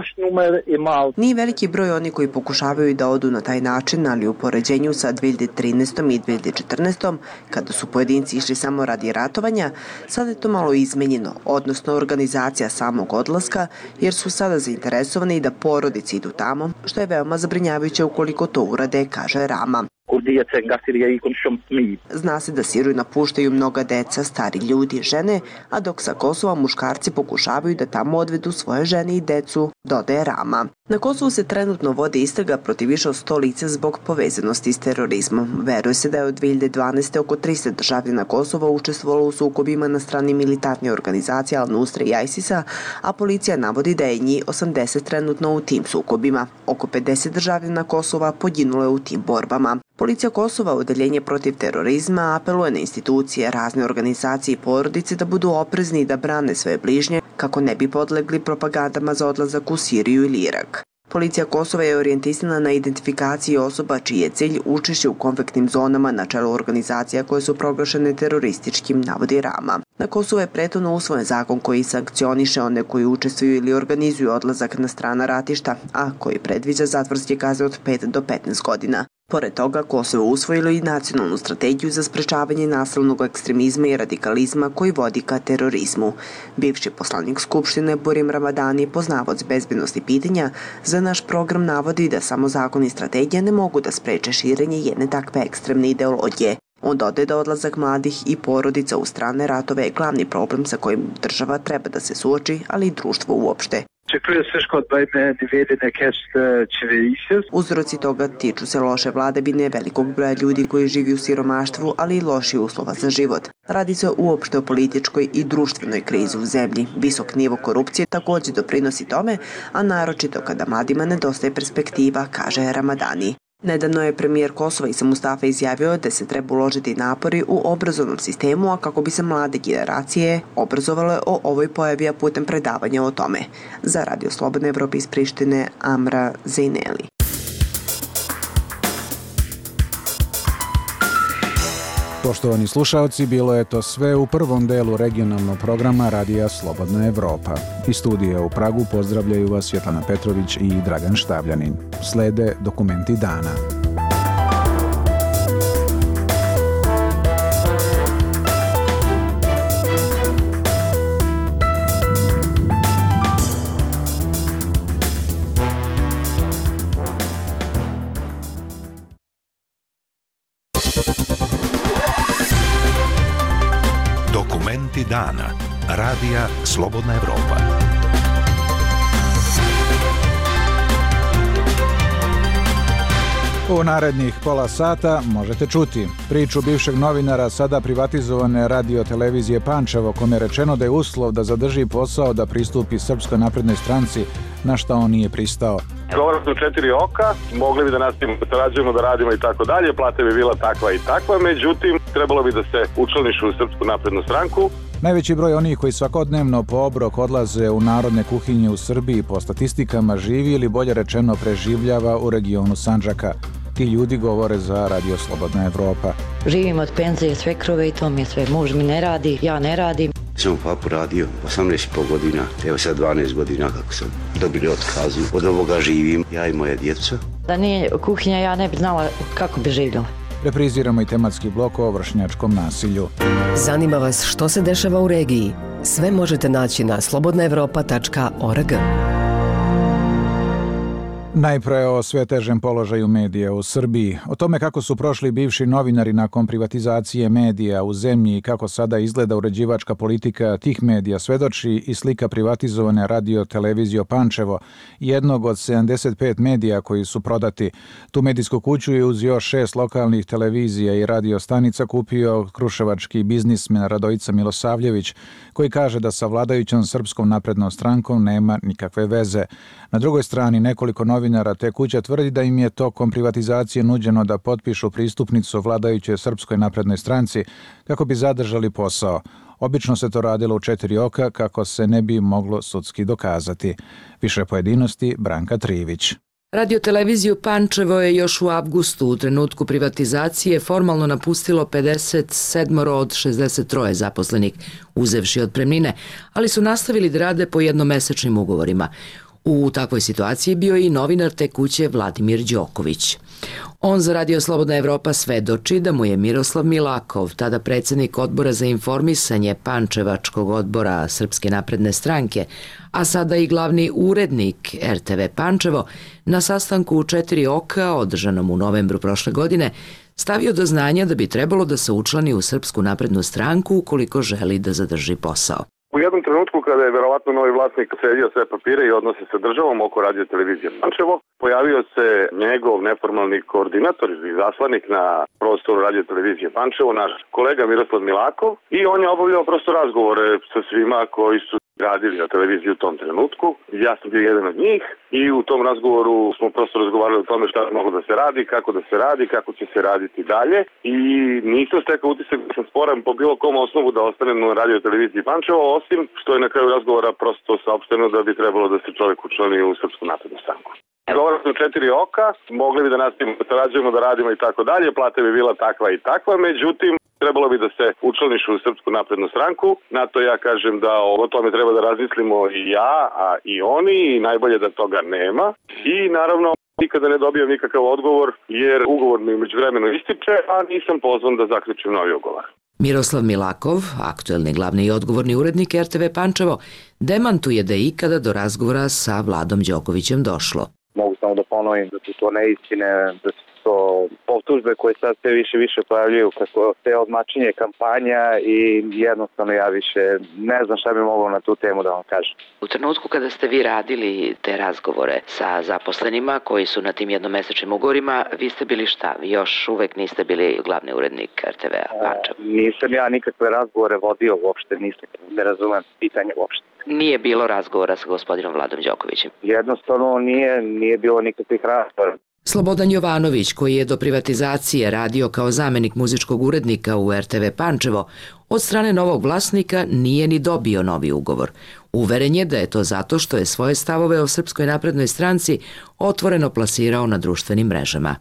Nije veliki broj oni koji pokušavaju da odu na taj način, ali u poređenju sa 2013. i 2014. kada su pojedinci išli samo radi ratovanja, sada je to malo izmenjeno, odnosno organizacija samog odlaska, jer su sada zainteresovani da porodice idu tamo, što je veoma zabrinjavajuće ukoliko to urade, kaže Rama. Zna se da Siriju napuštaju mnoga deca, stari ljudi, žene, a dok sa Kosova muškarci pokušavaju da tamo odvedu svoje žene i decu, dodaje Rama. Na Kosovu se trenutno vodi istraga protiv više od 100 lica zbog povezanosti s terorizmom. Veruje se da je od 2012. oko 300 državljana Kosova učestvovalo u sukobima na strani militantne organizacije Al-Nusra i ISIS-a, a policija navodi da je njih 80 trenutno u tim sukobima. Oko 50 državljana Kosova poginulo je u tim borbama. Policija Kosova, Odeljenje protiv terorizma, apeluje na institucije, razne organizacije i porodice da budu oprezni i da brane svoje bližnje kako ne bi podlegli propagandama za odlazak u Siriju ili Irak. Policija Kosova je orijentisana na identifikaciji osoba čiji je cilj učešće u konfliktnim zonama na čelu organizacija koje su proglašene terorističkim, navodi Rama. Na Kosovu je prethodno usvojen zakon koji sankcioniše one koji učestvuju ili organizuju odlazak na strana ratišta, a koji predviđa zatvorske kazne od 5 do 15 godina. Pored toga, Kosovo je usvojilo i nacionalnu strategiju za sprečavanje nasilnog ekstremizma i radikalizma koji vodi ka terorizmu. Bivši poslanik Skupštine Burim Ramadani, poznavac bezbednosti pitanja, za naš program navodi da samo zakon i strategija ne mogu da spreče širenje jedne takve ekstremne ideologije. On dodaje da odlazak mladih i porodica u strane ratove je glavni problem sa kojim država treba da se suoči, ali i društvo uopšte. Uzroci toga tiču se loše vladavine, velikog broja ljudi koji živi u siromaštvu, ali i loših uslova za život. Radi se uopšte o političkoj i društvenoj krizi u zemlji. Visok nivo korupcije također doprinosi tome, a naročito kada mladima nedostaje perspektiva, kaže Ramadani. Nedavno je premijer Kosova Isa Mustafa izjavio da se treba uložiti napori u obrazovnom sistemu, a kako bi se mlade generacije obrazovale o ovoj pojavi putem predavanja o tome. Za Radio Slobodna Evropa iz Prištine, Amra Zejneli. Poštovani slušaoci, bilo je to sve u prvom delu regionalnog programa Radija Slobodna Evropa. Iz studija u Pragu pozdravljaju vas Svetlana Petrović i Dragan Štavljanin. Slede dokumenti dana. Dokumenti dana. Radija Slobodna Evropa. U narednih pola sata možete čuti priču bivšeg novinara sada privatizovane radio-televizije Pančevo, kome je rečeno da je uslov da zadrži posao da pristupi Srpskoj naprednoj stranci, na šta on nije pristao. Govorili smo 4 oka, mogli bi da nastavimo da sarađujemo, da radimo i tako dalje, plata bi bila takva i takva, međutim, trebalo bi da se učlaniš u Srpsku naprednu stranku. Najveći broj onih koji svakodnevno po obrok odlaze u narodne kuhinje u Srbiji po statistikama živi ili bolje rečeno preživljava u regionu Sandžaka. Ti ljudi govore za Radio Slobodna Evropa. Živim od penzije svekrove i to mi je sve. Muž mi ne radi, ja ne radim. Sam u FAP-u radio 18,5 godina, evo sad 12 godina kako sam dobili otkazu. Od ovoga živim, ja i moja djeca. Da nije kuhinja, ja ne bi znala kako bi živjela. Repriziramo i tematski blok o vršnjačkom nasilju. Zanima vas što se dešava u regiji? Sve možete naći na slobodnaevropa.org. Najpre o sve težem položaju medija u Srbiji, o tome kako su prošli bivši novinari nakon privatizacije medija u zemlji i kako sada izgleda uređivačka politika tih medija svedoči i slika privatizovane radio-televizije Pančevo, jednog od 75 medija koji su prodati. Tu medijsku kuću je uz još 6 lokalnih televizija i radio stanica kupio kruševački biznismen Radojica Milosavljević, koji kaže da sa vladajućom Srpskom naprednom strankom nema nikakve veze. Na drugoj strani nekoliko novinara te kuće tvrdi da im je tokom privatizacije nuđeno da potpišu pristupnicu vladajućoj Srpskoj naprednoj stranci kako bi zadržali posao. Obično se to radilo u 4 oka kako se ne bi moglo sudski dokazati. Više pojedinosti Branka Trivić. Radio-televiziju Pančevo je još u avgustu u trenutku privatizacije formalno napustilo 57 od 63 zaposlenih, uzevši otpremnine, ali su nastavili da rade po jednomesečnim ugovorima. U takvoj situaciji bio je i novinar te kuće Vladimir Đoković. On za Radio Slobodna Evropa svedoči da mu je Miroslav Milakov, tada predsjednik odbora za informisanje Pančevačkog odbora Srpske napredne stranke, a sada i glavni urednik RTV Pančevo, na sastanku u 4 oka, održanom u novembru prošle godine, stavio do znanja da bi trebalo da se učlani u Srpsku naprednu stranku ukoliko želi da zadrži posao. U jednom trenutku kada je verovatno novi vlasnik sredio sve papire i odnose sa državom oko radio televizije Pančevo, pojavio se njegov neformalni koordinator i zaslanik na prostoru radio televizije Pančevo, naš kolega Miroslav Milakov, i on je obavljao prosto razgovore sa svima koji su radili na televiziji u tom trenutku. Ja sam bio jedan od njih i u tom razgovoru smo prosto razgovarali o tome šta moglo da se radi, kako će se raditi dalje, i nisam stekao utisak da sam sporan po bilo kom osnovu da ostanem na radio televiziji Pančevo, osim što je na kraju razgovora prosto saopšteno da bi trebalo da se čovjek učlani u Srpsku naprednu stranku. Govorili smo 4 oka, mogli bi da nastavimo da sarađujemo, da radimo i tako dalje, plata bi bila takva i takva, međutim, trebalo bi da se učlaniš u Srpsku naprednu stranku. Na to ja kažem da o tome treba da razmislimo i ja, a i oni, i najbolje da toga nema. I naravno, nikada ne dobijam nikakav odgovor, jer ugovor mi međuvremeno ističe, a nisam pozvan da zaključim novi ugovor. Miroslav Milakov, aktuelni glavni i odgovorni urednik RTV Pančevo, demantuje da je ikada do razgovora sa Vladom Đokovićem došlo. Mogu samo da ponovim da su to neistine, da su to optužbe koje sad sve više pojavljuju kako te odmačenje kampanja, i jednostavno ja više ne znam šta bi moglo na tu temu da vam kažem. U trenutku kada ste vi radili te razgovore sa zaposlenima koji su na tim jednomesečnim ugovorima, vi ste bili šta? Vi još uvek niste bili glavni urednik RTV-a Pančevo? Nisam ja nikakve razgovore vodio uopšte, ne razumem pitanje uopšte. Nije bilo razgovora sa gospodinom Vladom Đokovićem? Jednostavno nije bilo nikakvih razgovora. Slobodan Jovanović, koji je do privatizacije radio kao zamenik muzičkog urednika u RTV Pančevo, od strane novog vlasnika nije ni dobio novi ugovor. Uveren je da je to zato što je svoje stavove o Srpskoj naprednoj stranci otvoreno plasirao na društvenim mrežama. Ja sam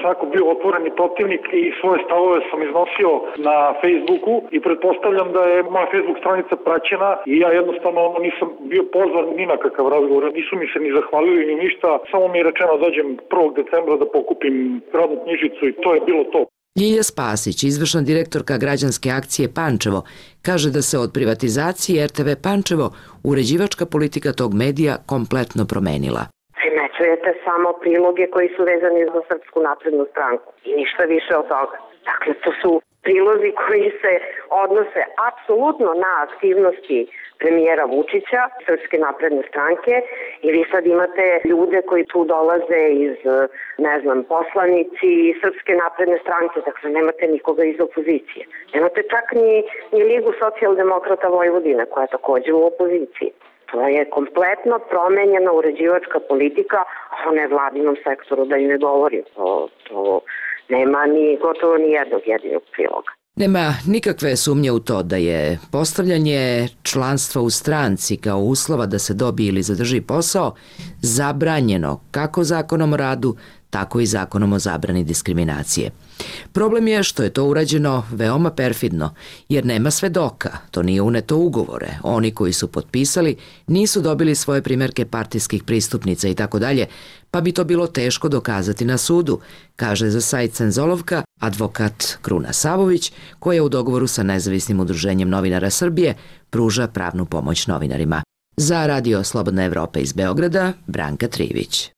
tako bio otvoreni protivnik i svoje stavove sam iznosio na Facebooku i pretpostavljam da je moja Facebook stranica praćena i ja jednostavno nisam bio pozvan ni na kakav razgovor, nisu mi se ni zahvalili ni ništa, samo mi je rečeno da dođem 1. decembra da pokupim radnu knjižicu i to je bilo to. Ljilja Spasić, izvršna direktorka građanske akcije Pančevo, kaže da se od privatizacije RTV Pančevo uređivačka politika tog medija kompletno promenila. Primećujete samo priloge koji su vezani za Srpsku naprednu stranku i ništa više od toga. Dakle, to su prilozi koji se odnose apsolutno na aktivnosti premijera Vučića, Srpske napredne stranke i vi sad imate ljude koji tu dolaze iz, poslanici Srpske napredne stranke, dakle nemate nikoga iz opozicije. Nemate čak ni Ligu socijaldemokrata Vojvodine koja je također u opoziciji. To je kompletno promenjena uređivačka politika, a o nevladinom sektoru da i ne govorim. To nema gotovo ni jednog jedinog priloga. Nema nikakve sumnje u to da je postavljanje članstva u stranci kao uslova da se dobije ili zadrži posao zabranjeno kako Zakonom o radu, tako i Zakonom o zabrani diskriminacije. Problem je što je to urađeno veoma perfidno, jer nema svedoka, to nije uneto u ugovore. Oni koji su potpisali nisu dobili svoje primjerke partijskih pristupnica i tako dalje, pa bi to bilo teško dokazati na sudu, kaže za sajt Cenzolovka advokat Kruna Savović, koja u dogovoru sa Nezavisnim udruženjem novinara Srbije pruža pravnu pomoć novinarima. Za Radio Slobodna Evropa iz Beograda, Branka Trivić.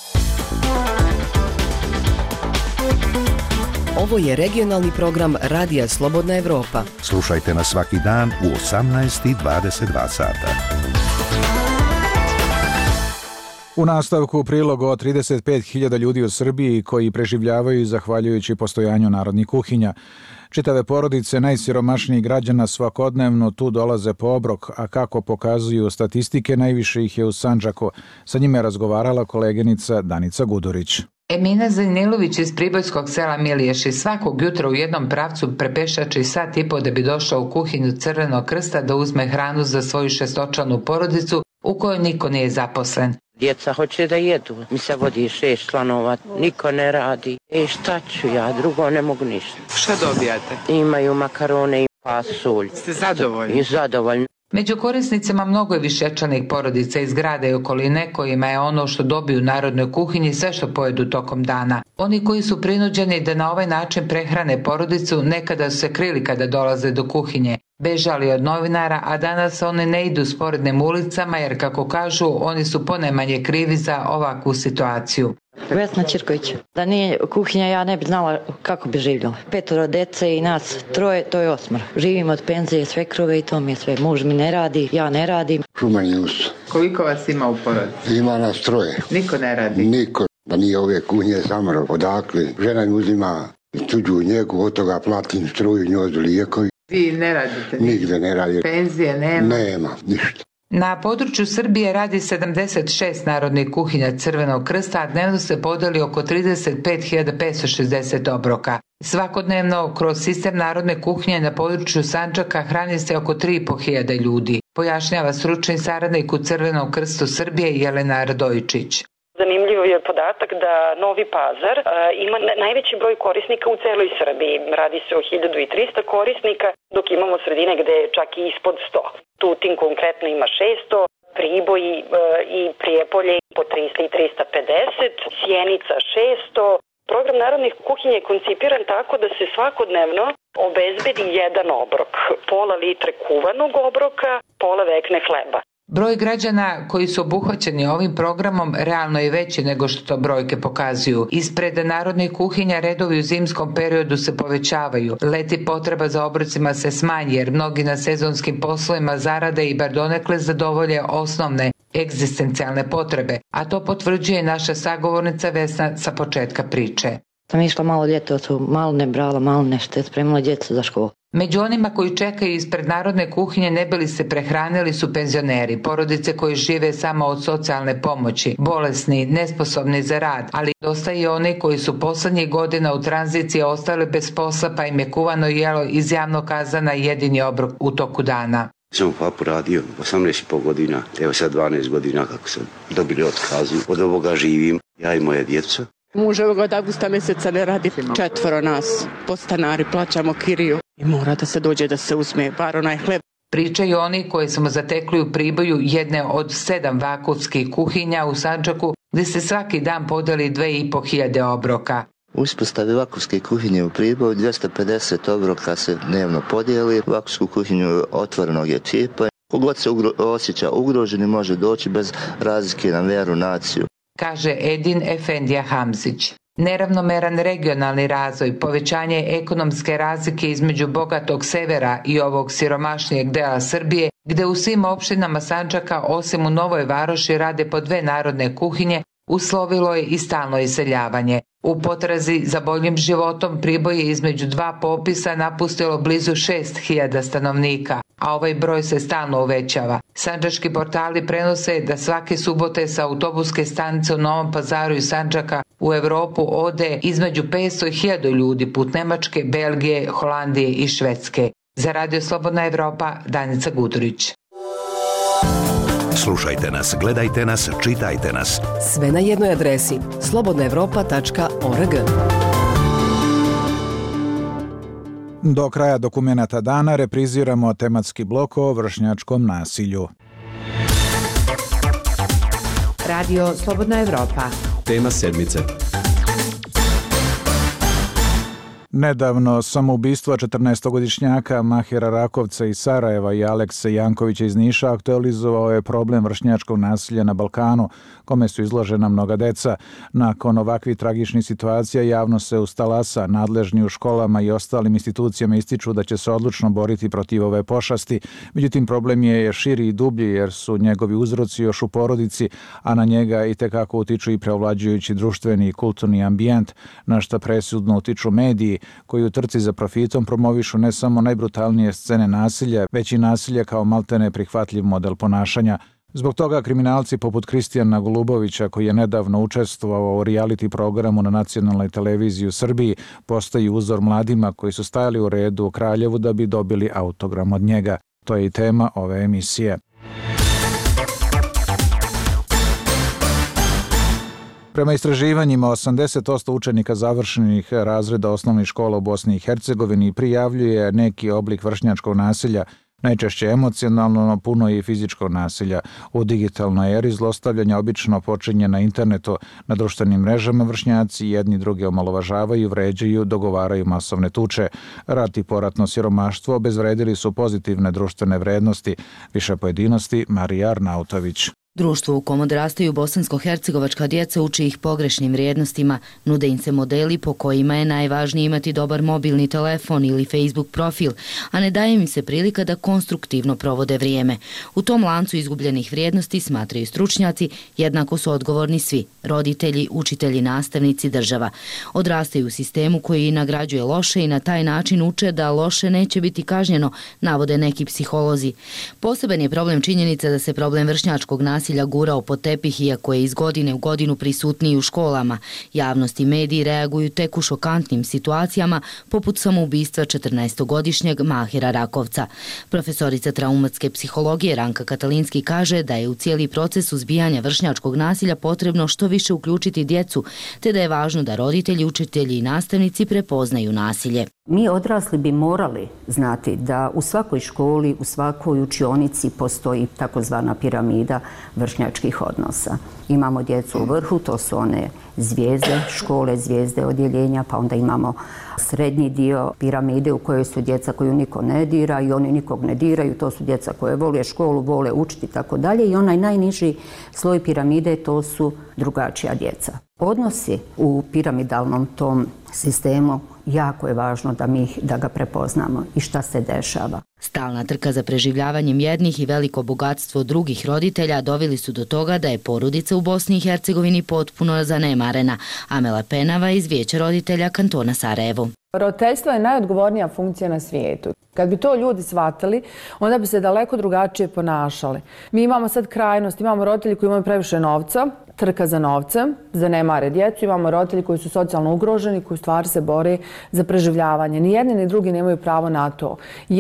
Ovo je regionalni program Radija Slobodna Evropa. Slušajte nas svaki dan u 18:22 sata. U nastavku prilog o 35.000 ljudi u Srbiji koji preživljavaju zahvaljujući postojanju narodnih kuhinja. Čitave porodice najsiromašnijih građana svakodnevno tu dolaze po obrok, a kako pokazuju statistike, najviše ih je u Sandžaku. Sa njima je razgovarala koleginica Danica Gudurić. Emina Zanilović iz pribojskog sela Miliješi svakog jutra u jednom pravcu prepešači sat i po da bi došao u kuhinju Crvenog krsta da uzme hranu za svoju šestočlanu porodicu u kojoj niko nije zaposlen. Djeca hoće da jedu, mi se vodi 6 članova, niko ne radi. Šta ću ja, drugo ne mogu ništa. Šta dobijate? Imaju makarone i pasulj. Ste zadovoljni? I zadovoljni. Među korisnicima mnogo je višečlanih porodica iz grada i okoline kojima je ono što dobiju u narodnoj kuhinji sve što pojedu tokom dana. Oni koji su prinuđeni da na ovaj način prehrane porodicu nekada su se krili kada dolaze do kuhinje. Bežali od novinara, a danas oni ne idu sporednim ulicama jer, kako kažu, oni su ponajmanje krivi za ovakvu situaciju. Vesna Čirković. Da nije kuhinja, ja ne bi znala kako bi živjela. 5 dece i nas 3, to je 8. Živim od penzije, svekrove i to mi je sve. Muž mi ne radi, ja ne radim. Šumanjus. Koliko vas ima u porodici? Ima nas 3. Niko ne radi? Niko. Da nije ove kuhinje samaro. Odakle? Žena mi uzima tuđu njegu, od toga platim struju, njozu, lijekovi. Vi ne radite? Nigde ne radi. Penzije nema? Nema, ništa. Na području Srbije radi 76 narodnih kuhinja Crvenog krsta, a dnevno se podeli oko 35.560 obroka. Svakodnevno kroz sistem narodne kuhinje na području Sandžaka hrani se oko 3.500 ljudi, pojašnjava stručni saradnik u Crvenom krstu Srbije Jelena Radojičić. Zanimljiv je podatak da Novi Pazar ima najveći broj korisnika u celoj Srbiji. Radi se o 1300 korisnika, dok imamo sredine gde je čak i ispod 100. Tutin konkretno ima 600, Priboj i Prijepolje po 300 i 350, Sjenica 600. Program narodnih kuhinja je koncipiran tako da se svakodnevno obezbedi jedan obrok, pola litre kuvanog obroka, pola vekne hleba. Broj građana koji su obuhvaćeni ovim programom realno je veći nego što to brojke pokazuju. Ispred narodnih kuhinja redovi u zimskom periodu se povećavaju. Leti potreba za obrocima se smanji jer mnogi na sezonskim poslovima zarade i bar donekle zadovolje osnovne egzistencijalne potrebe, a to potvrđuje naša sagovornica Vesna sa početka priče. Sam išla malo ljeto, malo ne brala, malo nešto, spremila djecu za školu. Među onima koji čekaju ispred narodne kuhinje ne bi li se prehranili su penzioneri, porodice koji žive samo od socijalne pomoći, bolesni, nesposobni za rad, ali dosta i oni koji su poslednjih godina u tranziciji ostali bez posla pa im je kuvano jelo iz javnog kazana jedini obrok u toku dana. Sam u FAP-u radio 18,5 godina, evo sad 12 godina kako sam dobili otkazu. Od ovoga živim, ja i moja djeca. Muž ovog od avgusta mjeseca ne radi, 4 nas, podstanari, plaćamo kiriju i mora da se dođe da se uzme bar onaj hleb. Pričaju oni koji smo zatekli u Priboju jedne od 7 vakufskih kuhinja u Sandžaku, gdje se svaki dan podeli 2500 obroka. U uspostavi vakufske kuhinje u Priboju 250 obroka se dnevno podijeli. Vakufsku kuhinju otvorenog je tipa. Kogod se osjeća ugroženi može doći bez razlike na vjeru, naciju. Kaže Edin Efendija Hamzić. Neravnomeran regionalni razvoj, povećanje ekonomske razlike između bogatog severa i ovog siromašnijeg dela Srbije, gde u svim opštinama Sandžaka osim u Novoj Varoši rade po 2 narodne kuhinje, uslovilo je i stalno iseljavanje. U potrazi za boljim životom Priboj je između 2 popisa napustilo blizu 6000 stanovnika, a ovaj broj se stalno uvećava. Sandžački portali prenose da svake subote sa autobuske stanice u Novom Pazaru i Sandžaka u Evropu ode između 500 i 1000 ljudi put Nemačke, Belgije, Holandije i Švedske. Za Radio Slobodna Evropa, Danica Gudurić. Slušajte nas, gledajte nas, čitajte nas. Sve na jednoj adresi slobodnaevropa.org. Do kraja dokumenata dana repriziramo tematski blok o vršnjačkom nasilju. Radio Slobodna Evropa. Tema sedmice. Nedavno samoubistvo 14-godišnjaka Mahira Rakovca iz Sarajeva i Alekse Jankovića iz Niša aktualizovao je problem vršnjačkog nasilja na Balkanu, kome su izložena mnoga deca. Nakon ovakvih tragičnih situacija javnost se ustalasa, nadležni u školama i ostalim institucijama ističu da će se odlučno boriti protiv ove pošasti. Međutim, problem je širi i dublji jer su njegovi uzroci još u porodici, a na njega i tekako utiču i preovlađujući društveni i kulturni ambijent, na šta presudno utiču mediji, koji u trci za profitom promovišu ne samo najbrutalnije scene nasilja, već i nasilje kao maltene prihvatljiv model ponašanja. Zbog toga kriminalci poput Kristijana Golubovića, koji je nedavno učestvovao u reality programu na nacionalnoj televiziji u Srbiji, postaju uzor mladima koji su stajali u redu u Kraljevu da bi dobili autogram od njega. To je i tema ove emisije. Prema istraživanjima, 80% učenika završenih razreda osnovnih škola u Bosni i Hercegovini prijavljuje neki oblik vršnjačkog nasilja, najčešće emocionalno, no puno i fizičkog nasilja. U digitalnoj eri zlostavljanja obično počinje na internetu, na društvenim mrežama vršnjaci jedni druge omalovažavaju, vređaju, dogovaraju masovne tuče. Rat i poratno siromaštvo obezvredili su pozitivne društvene vrednosti. Više pojedinosti, Marija Arnautović. Društvo u kom odrastaju bosansko-hercegovačka djeca uči ih pogrešnim vrijednostima, nude im se modeli po kojima je najvažnije imati dobar mobilni telefon ili Facebook profil, a ne daje im se prilika da konstruktivno provode vrijeme. U tom lancu izgubljenih vrijednosti, smatraju stručnjaci, jednako su odgovorni svi, roditelji, učitelji, nastavnici, država. Odrastaju u sistemu koji nagrađuje loše i na taj način uče da loše neće biti kažnjeno, navode neki psiholozi. Poseban je problem činjenica da se problem vršnjačkog nasilja gurao pod tepih, iako je iz godine u godinu prisutniji u školama. Javnost i mediji reaguju tek u šokantnim situacijama, poput samoubistva 14-godišnjeg Mahira Rakovca. Profesorica traumatske psihologije Ranka Katalinski kaže da je u cijeli proces suzbijanja vršnjačkog nasilja potrebno što više uključiti djecu, te da je važno da roditelji, učitelji i nastavnici prepoznaju nasilje. Mi odrasli bi morali znati da u svakoj školi, u svakoj učionici postoji takozvana piramida vršnjačkih odnosa. Imamo djecu u vrhu, to su one zvijezde škole, zvijezde odjeljenja, pa onda imamo srednji dio piramide u kojoj su djeca koju niko ne dira i oni nikog ne diraju, to su djeca koje vole školu, vole učiti i tako dalje, i onaj najniži sloj piramide, to su drugačija djeca. Odnosi u piramidalnom tom sistemu jako je važno da ga prepoznamo i šta se dešava. Stalna trka za preživljavanjem jednih i veliko bogatstvo drugih roditelja doveli su do toga da je porodica u Bosni i Hercegovini potpuno zanemarena. Amela Penava iz Vijeća roditelja kantona Sarajevo. Roditeljstvo je najodgovornija funkcija na svijetu. Kad bi to ljudi shvatili, onda bi se daleko drugačije ponašali. Mi imamo sad krajnost, imamo roditelji koji imaju previše novca, trka za novcem, zanemare djecu, imamo roditelji koji su socijalno ugroženi, koji u stvari se bore za preživljavanje. Ni jedni ni drugi nemaju pravo na to. Jedino ispravno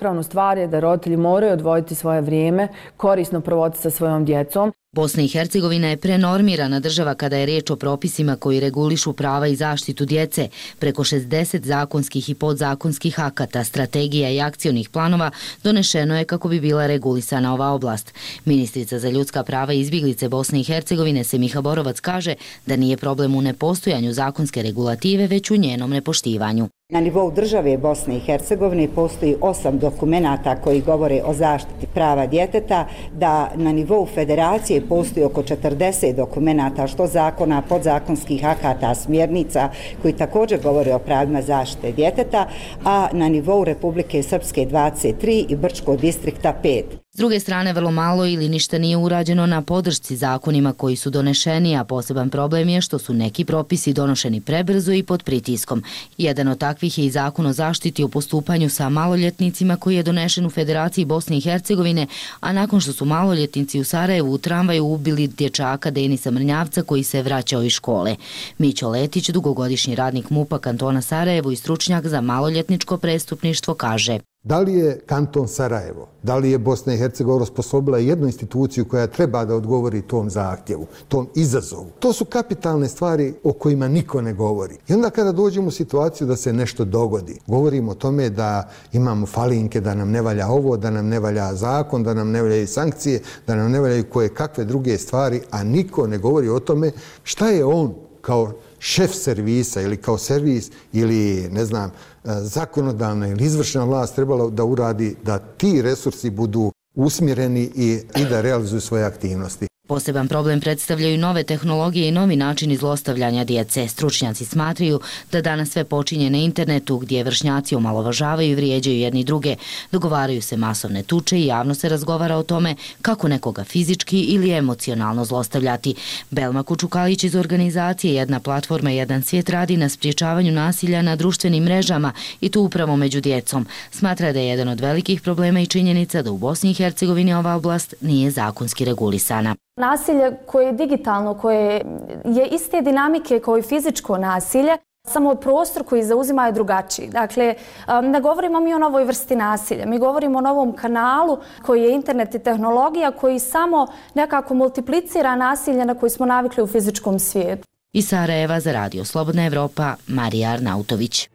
ispravnu stvar je da roditelji moraju odvojiti svoje vrijeme, korisno provoditi sa svojom djecom. Bosna i Hercegovina je prenormirana država kada je riječ o propisima koji regulišu prava i zaštitu djece. Preko 60 zakonskih i podzakonskih akata, strategija i akcionih planova donešeno je kako bi bila regulisana ova oblast. Ministrica za ljudska prava i izbjeglice Bosne i Hercegovine Semiha Borovac kaže da nije problem u nepostojanju zakonske regulative, već u njenom nepoštivanju. Na nivou države Bosne i Hercegovine postoji 8 dokumenata koji govore o zaštiti prava djeteta, da na nivou federacije postoji oko 40 dokumenata, što zakona, podzakonskih akata, smjernica, koji također govore o pravima zaštite djeteta, a na nivou Republike Srpske 23 i Brčkog distrikta 5. S druge strane, vrlo malo ili ništa nije urađeno na podršci zakonima koji su donešeni, a poseban problem je što su neki propisi donošeni prebrzo i pod pritiskom. Jedan od takvih je i zakon o zaštiti o postupanju sa maloljetnicima koji je donešen u Federaciji Bosne i Hercegovine, a nakon što su maloljetnici u Sarajevu u tramvaju ubili dječaka Denisa Mrnjavca koji se vraćao iz škole. Mićo Letić, dugogodišnji radnik MUP-a kantona Sarajevo i stručnjak za maloljetničko prestupništvo, kaže: Da li je kanton Sarajevo, da li je Bosna i Hercegovina osposobila jednu instituciju koja treba da odgovori tom zahtjevu, tom izazovu? To su kapitalne stvari o kojima niko ne govori. I onda kada dođemo u situaciju da se nešto dogodi, govorimo o tome da imamo falinke, da nam ne valja ovo, da nam ne valja zakon, da nam ne valjaju sankcije, da nam ne valjaju koje kakve druge stvari, a niko ne govori o tome šta je on kao šef servisa ili kao servis ili ne znam, zakonodavna ili izvršna vlast trebala da uradi da ti resursi budu usmjereni i da realizuju svoje aktivnosti. Poseban problem predstavljaju nove tehnologije i novi načini zlostavljanja djece. Stručnjaci smatraju da danas sve počinje na internetu gdje vršnjaci omalovažavaju i vrijeđaju jedni druge. Dogovaraju se masovne tuče i javno se razgovara o tome kako nekoga fizički ili emocionalno zlostavljati. Belma Kučukalić iz organizacije Jedna platforma i Jedan svijet radi na spriječavanju nasilja na društvenim mrežama i to upravo među djecom. Smatra da je jedan od velikih problema i činjenica da u Bosni i Hercegovini ova oblast nije zakonski regulisana. Nasilje koje je digitalno, koje je iste dinamike kao i fizičko nasilje, samo prostor koji zauzima je drugačiji. Dakle, ne govorimo mi o novoj vrsti nasilja, mi govorimo o novom kanalu koji je internet i tehnologija koji samo nekako multiplicira nasilje na koje smo navikli u fizičkom svijetu. Iz Sarajeva za Radio Slobodna Evropa, Marija Arnautović.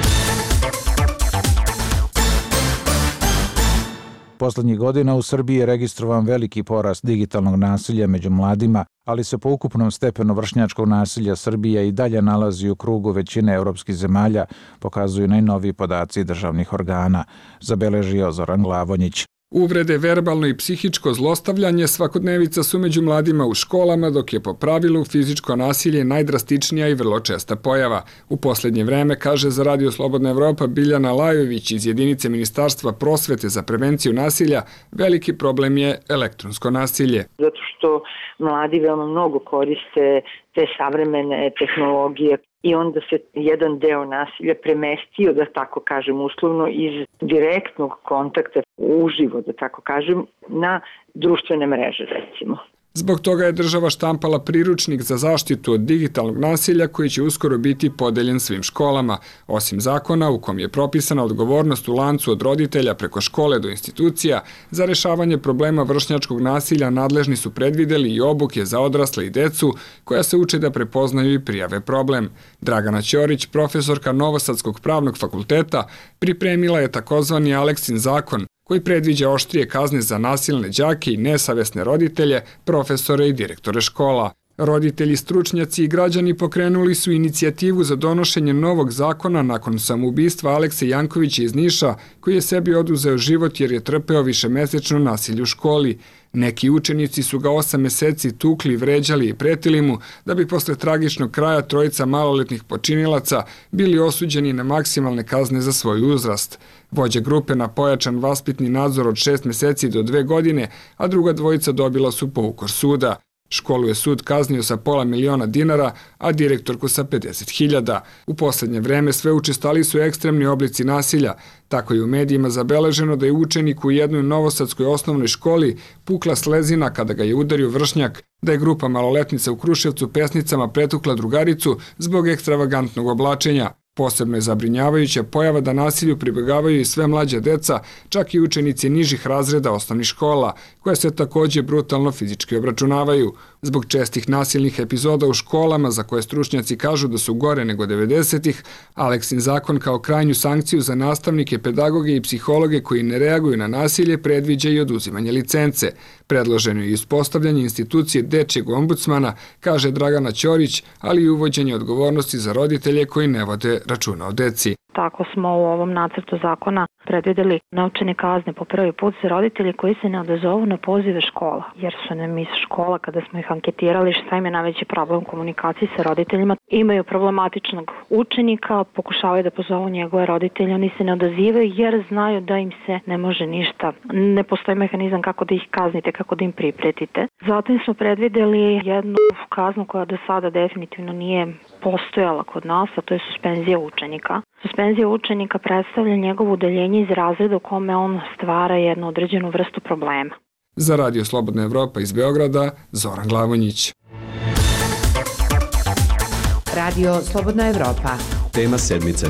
Poslednjih godina u Srbiji je registrovan veliki porast digitalnog nasilja među mladima, ali se po ukupnom stepenu vršnjačkog nasilja Srbija i dalje nalazi u krugu većine europskih zemalja, pokazuju najnoviji podaci državnih organa, zabeležio Zoran Glavonjić. Uvrede, verbalno i psihičko zlostavljanje svakodnevica su među mladima u školama, dok je po pravilu fizičko nasilje najdrastičnija i vrlo česta pojava. U posljednje vreme, kaže za Radio Slobodna Evropa Biljana Lajović iz jedinice Ministarstva prosvete za prevenciju nasilja, veliki problem je elektronsko nasilje. Zato što mladi veoma mnogo koriste te savremene tehnologije i onda se jedan deo nasilja premestio, da tako kažem uslovno, iz direktnog kontakta uživo, da tako kažem, na društvene mreže, recimo. Zbog toga je država štampala priručnik za zaštitu od digitalnog nasilja koji će uskoro biti podeljen svim školama. Osim zakona u kom je propisana odgovornost u lancu od roditelja preko škole do institucija, za rešavanje problema vršnjačkog nasilja nadležni su predvideli i obuke za odrasle i decu koja se uče da prepoznaju i prijave problem. Dragana Ćorić, profesorka Novosadskog pravnog fakulteta, pripremila je takozvani Aleksin zakon, koji predviđa oštrije kazne za nasilne đake i nesavesne roditelje, profesore i direktore škola. Roditelji, stručnjaci i građani pokrenuli su inicijativu za donošenje novog zakona nakon samoubistva Alekse Jankovića iz Niša, koji je sebi oduzeo život jer je trpeo višemesečno nasilje u školi. Neki učenici su ga 8 meseci tukli, vređali i pretili mu, da bi posle tragičnog kraja trojica maloletnih počinilaca bili osuđeni na maksimalne kazne za svoj uzrast. Vođa grupe na pojačan vaspitni nadzor od 6 meseci do 2 godine, a druga dvojica dobila su poukor suda. Školu je sud kaznio sa $500.000 dinara, a direktorku sa 50.000. U posljednje vreme sve učestali su ekstremni oblici nasilja. Tako je u medijima zabeleženo da je učenik u jednoj novosadskoj osnovnoj školi pukla slezina kada ga je udario vršnjak, da je grupa maloletnica u Kruševcu pesnicama pretukla drugaricu zbog ekstravagantnog oblačenja. Posebno je zabrinjavajuća pojava da nasilju pribegavaju i sve mlađa deca, čak i učenici nižih razreda osnovnih škola, koje se također brutalno fizički obračunavaju. Zbog čestih nasilnih epizoda u školama, za koje stručnjaci kažu da su gore nego 90-ih, Aleksin zakon kao krajnju sankciju za nastavnike, pedagoge i psihologe koji ne reaguju na nasilje predviđa i oduzimanje licence. Predloženo je i uspostavljanje institucije dečjeg ombudsmana, kaže Dragana Ćorić, ali i uvođenje odgovornosti za roditelje koji ne vode računa o deci. Tako smo u ovom nacrtu zakona predvidjeli novčane kazne po prvi put za roditelje koji se ne odazovu na pozive škola, jer su nam iz škola, kada smo ih anketirali šta im je najveći problem komunikacije sa roditeljima, imaju problematičnog učenika, pokušavaju da pozovu njegove roditelje, oni se ne odazivaju jer znaju da im se ne može ništa. Ne postoji mehanizam kako da ih kaznite, kako da im pripretite. Zatim smo predvidjeli jednu kaznu koja do sada definitivno nije postojala kod nas, a to je suspenzija učenika. Suspenzija učenika predstavlja njegovo udaljenje iz razreda u kome on stvara jednu određenu vrstu problema. Za Radio Slobodna Evropa iz Beograda, Zoran Glavonjić. Radio Slobodna Evropa. Tema sedmice.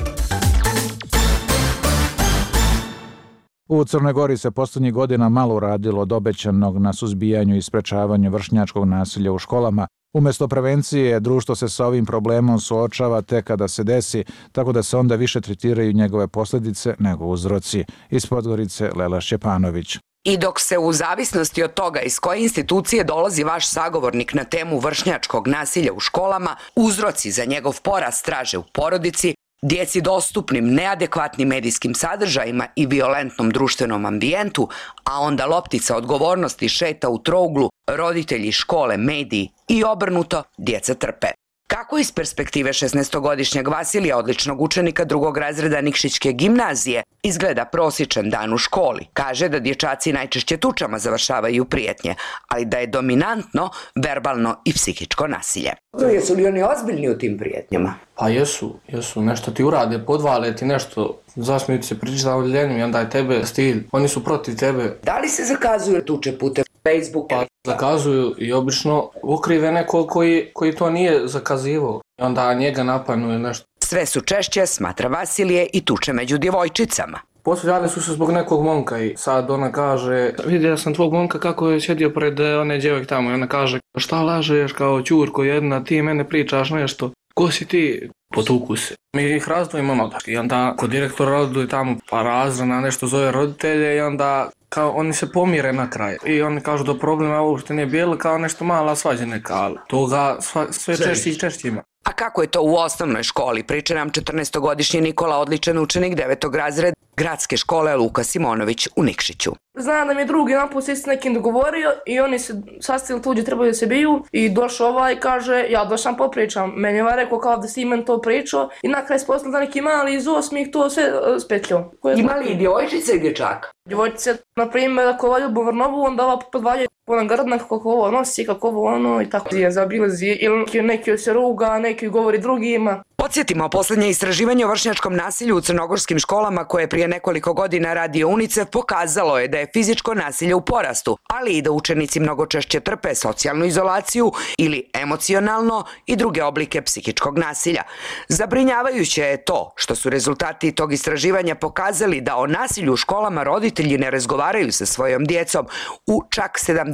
U Crnoj Gori se posljednjih godina malo uradilo od obećanog na suzbijanju i sprečavanju vršnjačkog nasilja u školama. Umjesto prevencije, društvo se sa ovim problemom suočava tek kada se desi, tako da se onda više tretiraju njegove posljedice nego uzroci. Iz Podgorice, Lela Šćepanović. I dok se u zavisnosti od toga iz koje institucije dolazi vaš sagovornik na temu vršnjačkog nasilja u školama, uzroci za njegov porast traže u porodici, djeci dostupnim neadekvatnim medijskim sadržajima i violentnom društvenom ambijentu, a onda loptica odgovornosti šeta u trouglu, roditelji, škole, mediji i obrnuto, djeca trpe. Kako iz perspektive 16-godišnjeg Vasilija, odličnog učenika drugog razreda Nikšićke gimnazije, izgleda prosječan dan u školi? Kaže da dječaci najčešće tučama završavaju prijetnje, ali da je dominantno verbalno i psihičko nasilje. Jesu li oni ozbiljni u tim prijetnjama? Pa jesu, nešto ti urade, podvale ti nešto, zasmiju ti se priča o ljenju i onda je tebe stil, oni su protiv tebe. Da li se zakazuju tuče putem Facebooka? Pa zakazuju i obično ukrive neko koji to nije zakazivao i onda njega napadnu nešto. Sve su češće, smatra Vasilije, i tuče među djevojčicama. Posvađali su se zbog nekog momka i sad ona kaže, vidio sam tvog momka kako je sjedio pred one djevojke tamo i ona kaže, šta lažeš kao ćurko jedna, ti mene pričaš nešto, ko si ti? Potuku se. Mi ih razdvojimo i onda kod direktora razdvoje tamo pa razrana nešto zove roditelje i onda kao oni se pomire na kraj i oni kažu da problema uopšte nije bilo, kao nešto mala svađa neka, ali toga sve češće i češće ima. A kako je to u osnovnoj školi? Priča nam 14-godišnji Nikola, odličan učenik 9. razreda gradske škole Luka Simonović u Nikšiću. Znam da mi je drugi naput se s nekim dogovorio i oni se sastavili tu gdje trebaju da se biju i došao i kaže ja došam popričam. Meni je rekao kao da si imen to pričao i na kraj spoznao da neki mali iz osmih to sve spetljao. Ima li i djevojčice i dječaka? Djevojčice, na primjer, ako ovo ljubav Vrnovu, onda ova podvalja ona grdna kako ovo nosi, kako ovo ono i tako. Zabilazi ili neki se ruga, neki govori drugima. Podsjetimo, posljednje istraživanje o vršnjačkom nasilju u crnogorskim školama koje prije nekoliko godina radio UNICEF pokazalo je da je fizičko nasilje u porastu, ali i da učenici mnogo češće trpe socijalnu izolaciju ili emocionalno i druge oblike psihičkog nasilja. Zabrinjavajuće je to što su rezultati tog istraživanja pokazali da o nasilju u školama roditelji ne razgovaraju sa svojom djecom u čak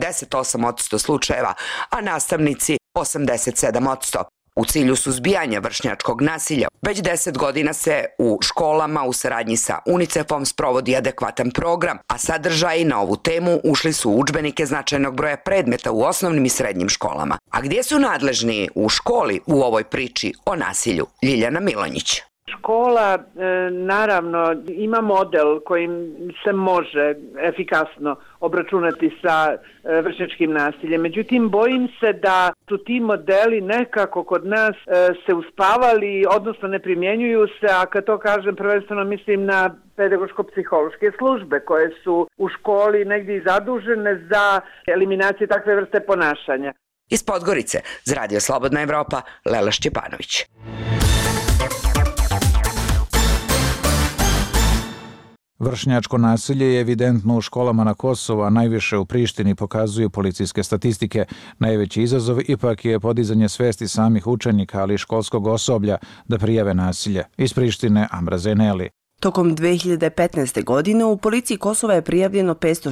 78% slučajeva, a nastavnici 87%. U cilju suzbijanja vršnjačkog nasilja, već 10 godina se u školama u saradnji sa UNICEF-om sprovodi adekvatan program, a sadržaji na ovu temu ušli su u udžbenike značajnog broja predmeta u osnovnim i srednjim školama. A gdje su nadležni u školi u ovoj priči o nasilju? Ljiljana Milonjić. Škola naravno ima model kojim se može efikasno obračunati sa vršnjačkim nasiljem. Međutim, bojim se da su ti modeli nekako kod nas se uspavali, odnosno ne primjenjuju se, a kad to kažem prvenstveno mislim na pedagoško-psihološke službe koje su u školi negdje i zadužene za eliminaciju takve vrste ponašanja. Iz Podgorice, za Radio Slobodna Evropa, Lela Šćepanović. Vršnjačko nasilje je evidentno u školama na Kosovu, a najviše u Prištini, pokazuju policijske statistike. Najveći izazov ipak je podizanje svesti samih učenika, ali i školskog osoblja da prijave nasilje. Iz Prištine, Amra Zeneli. Tokom 2015. godine u policiji Kosova je prijavljeno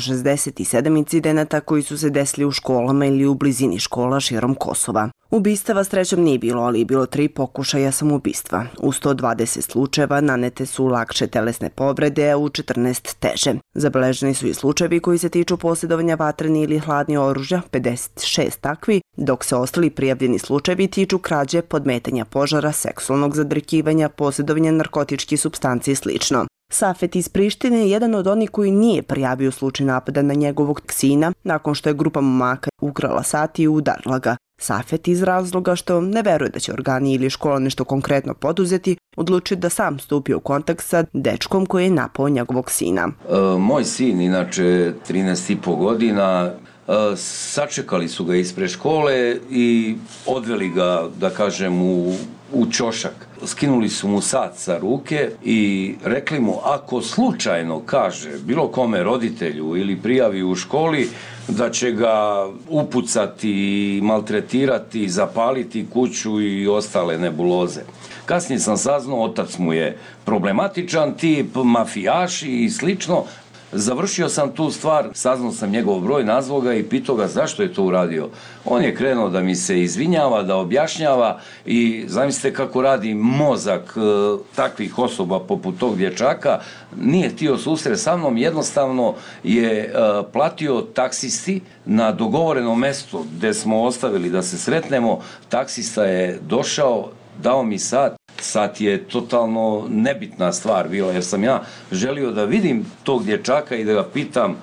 567 incidenata koji su se desili u školama ili u blizini škola širom Kosova. Ubistava srećom nije bilo, ali je bilo 3 pokušaja samoubistva. U 120 slučajeva nanete su lakše telesne povrede, a u 14 teže. Zabeleženi su i slučajevi koji se tiču posjedovanja vatreni ili hladnih oružja, 56 takvi, dok se ostali prijavljeni slučajevi tiču krađe, podmetanja požara, seksualnog zadrkivanja, posjedovanja narkotičkih supstanci i slično. Safet iz Prištine je jedan od onih koji nije prijavio slučaj napada na njegovog sina nakon što je grupa momaka ukrala sat i udarila ga. Safet iz razloga što ne veruje da će organi ili škola nešto konkretno poduzeti, odlučio da sam stupi u kontakt sa dečkom koji je napao njegovog sina. Moj sin, inače 13,5 godina, sačekali su ga ispred škole i odveli ga, da kažem, u ćošak. Skinuli su mu sat sa ruke i rekli mu ako slučajno kaže bilo kome roditelju ili prijavi u školi da će ga upucati, maltretirati, zapaliti kuću i ostale nebuloze. Kasnije sam saznao, otac mu je problematičan tip, mafijaši i slično. Završio sam tu stvar, saznao sam njegov broj, nazvao ga i pitao ga zašto je to uradio. On je krenuo da mi se izvinjava, da objašnjava i zamislite kako radi mozak takvih osoba poput tog dječaka. Nije htio susret sa mnom, jednostavno je platio taksisti na dogovoreno mjesto gdje smo ostavili da se sretnemo. Taksista je došao, dao mi sat. Sat je totalno nebitna stvar bila, jer sam ja želio da vidim tog dječaka i da ga pitam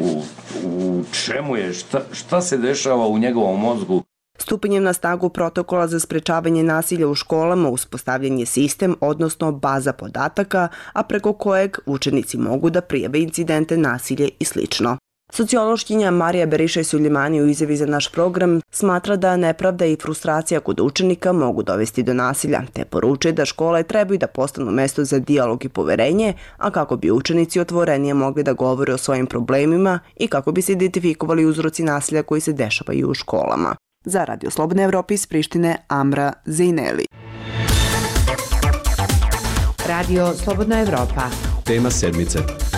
u čemu je, šta se dešava u njegovom mozgu. Stupanjem na snagu protokola za sprečavanje nasilja u školama uspostavljen je sistem, odnosno baza podataka, a preko kojeg učenici mogu da prijave incidente, nasilje i slično. Sociološkinja Marija Berišaj-Suljemani u izjavi za naš program smatra da nepravda i frustracija kod učenika mogu dovesti do nasilja, te poručuje da škole trebaju da postanu mesto za dijalog i poverenje, a kako bi učenici otvorenije mogli da govore o svojim problemima i kako bi se identifikovali uzroci nasilja koji se dešavaju u školama. Za Radio Slobodne Evrope iz Prištine, Amra Zeneli. Radio Slobodna Evropa. Tema sedmice.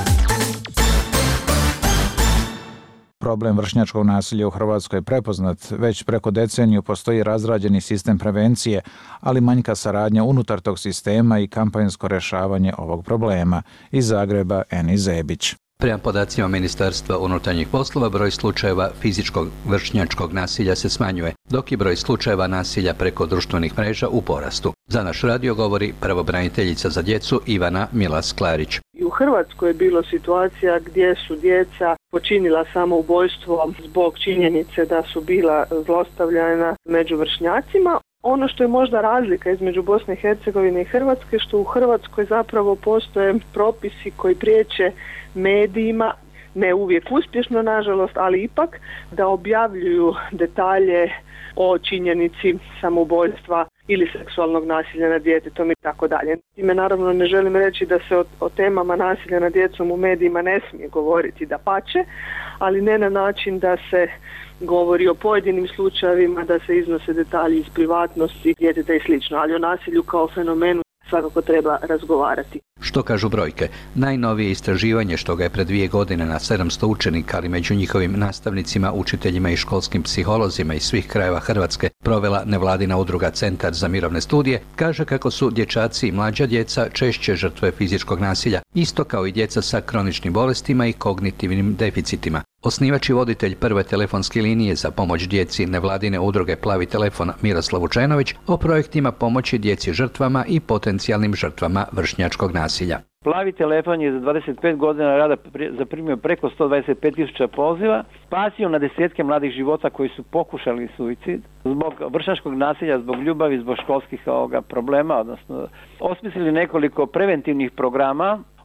Problem vršnjačkog nasilja u Hrvatskoj je prepoznat. Već preko deceniju postoji razrađeni sistem prevencije, ali manjka saradnja unutar tog sistema i kampanjsko rješavanje ovog problema. Iz Zagreba, Eni Zebić. Prema podacima Ministarstva unutarnjih poslova, broj slučajeva fizičkog vršnjačkog nasilja se smanjuje, dok je broj slučajeva nasilja preko društvenih mreža u porastu. Za naš radio govori pravobraniteljica za djecu Ivana Milas-Klarić. I u Hrvatskoj je bilo situacija gdje su djeca počinila samoubojstvo zbog činjenice da su bila zlostavljana među vršnjacima. Ono što je možda razlika između Bosne i Hercegovine i Hrvatske, što u Hrvatskoj zapravo postoje propisi koji priječe medijima, ne uvijek uspješno nažalost, ali ipak da objavljuju detalje o činjenici samoubojstva ili seksualnog nasilja nad djetetom i tako dalje. Time naravno ne želim reći da se o temama nasilja nad djecom u medijima ne smije govoriti, dapače, ali ne na način da se govori o pojedinim slučajevima, da se iznose detalji iz privatnosti djeteta i slično, ali o nasilju kao fenomenu svakako treba razgovarati. Što kažu brojke? Najnovije istraživanje, što ga je pred 2 godine na 700 učenika, ali među njihovim nastavnicima, učiteljima i školskim psiholozima iz svih krajeva Hrvatske provela nevladina udruga Centar za mirovne studije, kaže kako su dječaci i mlađa djeca češće žrtve fizičkog nasilja, isto kao i djeca sa kroničnim bolestima i kognitivnim deficitima. Osnivač i voditelj prve telefonske linije za pomoć djeci nevladine udruge Plavi telefon Miroslav Vučenović o projektima pomoći djeci žrtvama i potencijalnim žrtvama vršnjačkog nasilja. Plavi telefon je za 25 godina rada zaprimio preko 125.000 poziva, spasio na desetke mladih života koji su pokušali suicid zbog vršnjačkog nasilja, zbog ljubavi, zbog školskih problema, odnosno osmislili nekoliko preventivnih programa.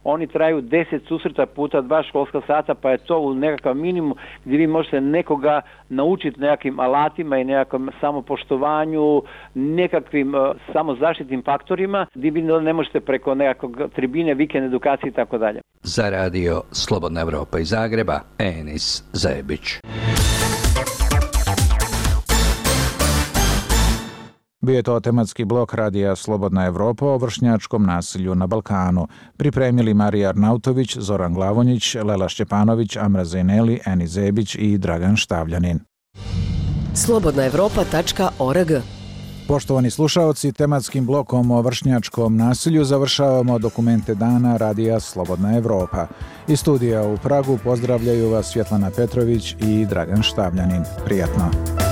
oni traju 10 susreta puta 2 školska sata, pa je to u nekakav minimum gdje vi možete nekoga naučiti nekakvim alatima i nekakvom samopoštovanju, nekakvim samozaštitnim faktorima, gdje vi ne možete preko nekakvog tribine, vikend edukacije i tako dalje. Za radio Slobodna Evropa iz Zagreba, Enis Zebić. Bio je to tematski blok radija Slobodna Evropa o vršnjačkom nasilju na Balkanu. Pripremili Marija Arnautović, Zoran Glavonjić, Lela Šćepanović, Amra Zejneli, Eni Zebić i Dragan Štavljanin. slobodnaevropa.org. Poštovani slušaoci, tematskim blokom o vršnjačkom nasilju završavamo dokumente dana radija Slobodna Evropa. Iz studija u Pragu pozdravljaju vas Svjetlana Petrović i Dragan Štavljanin. Prijatno.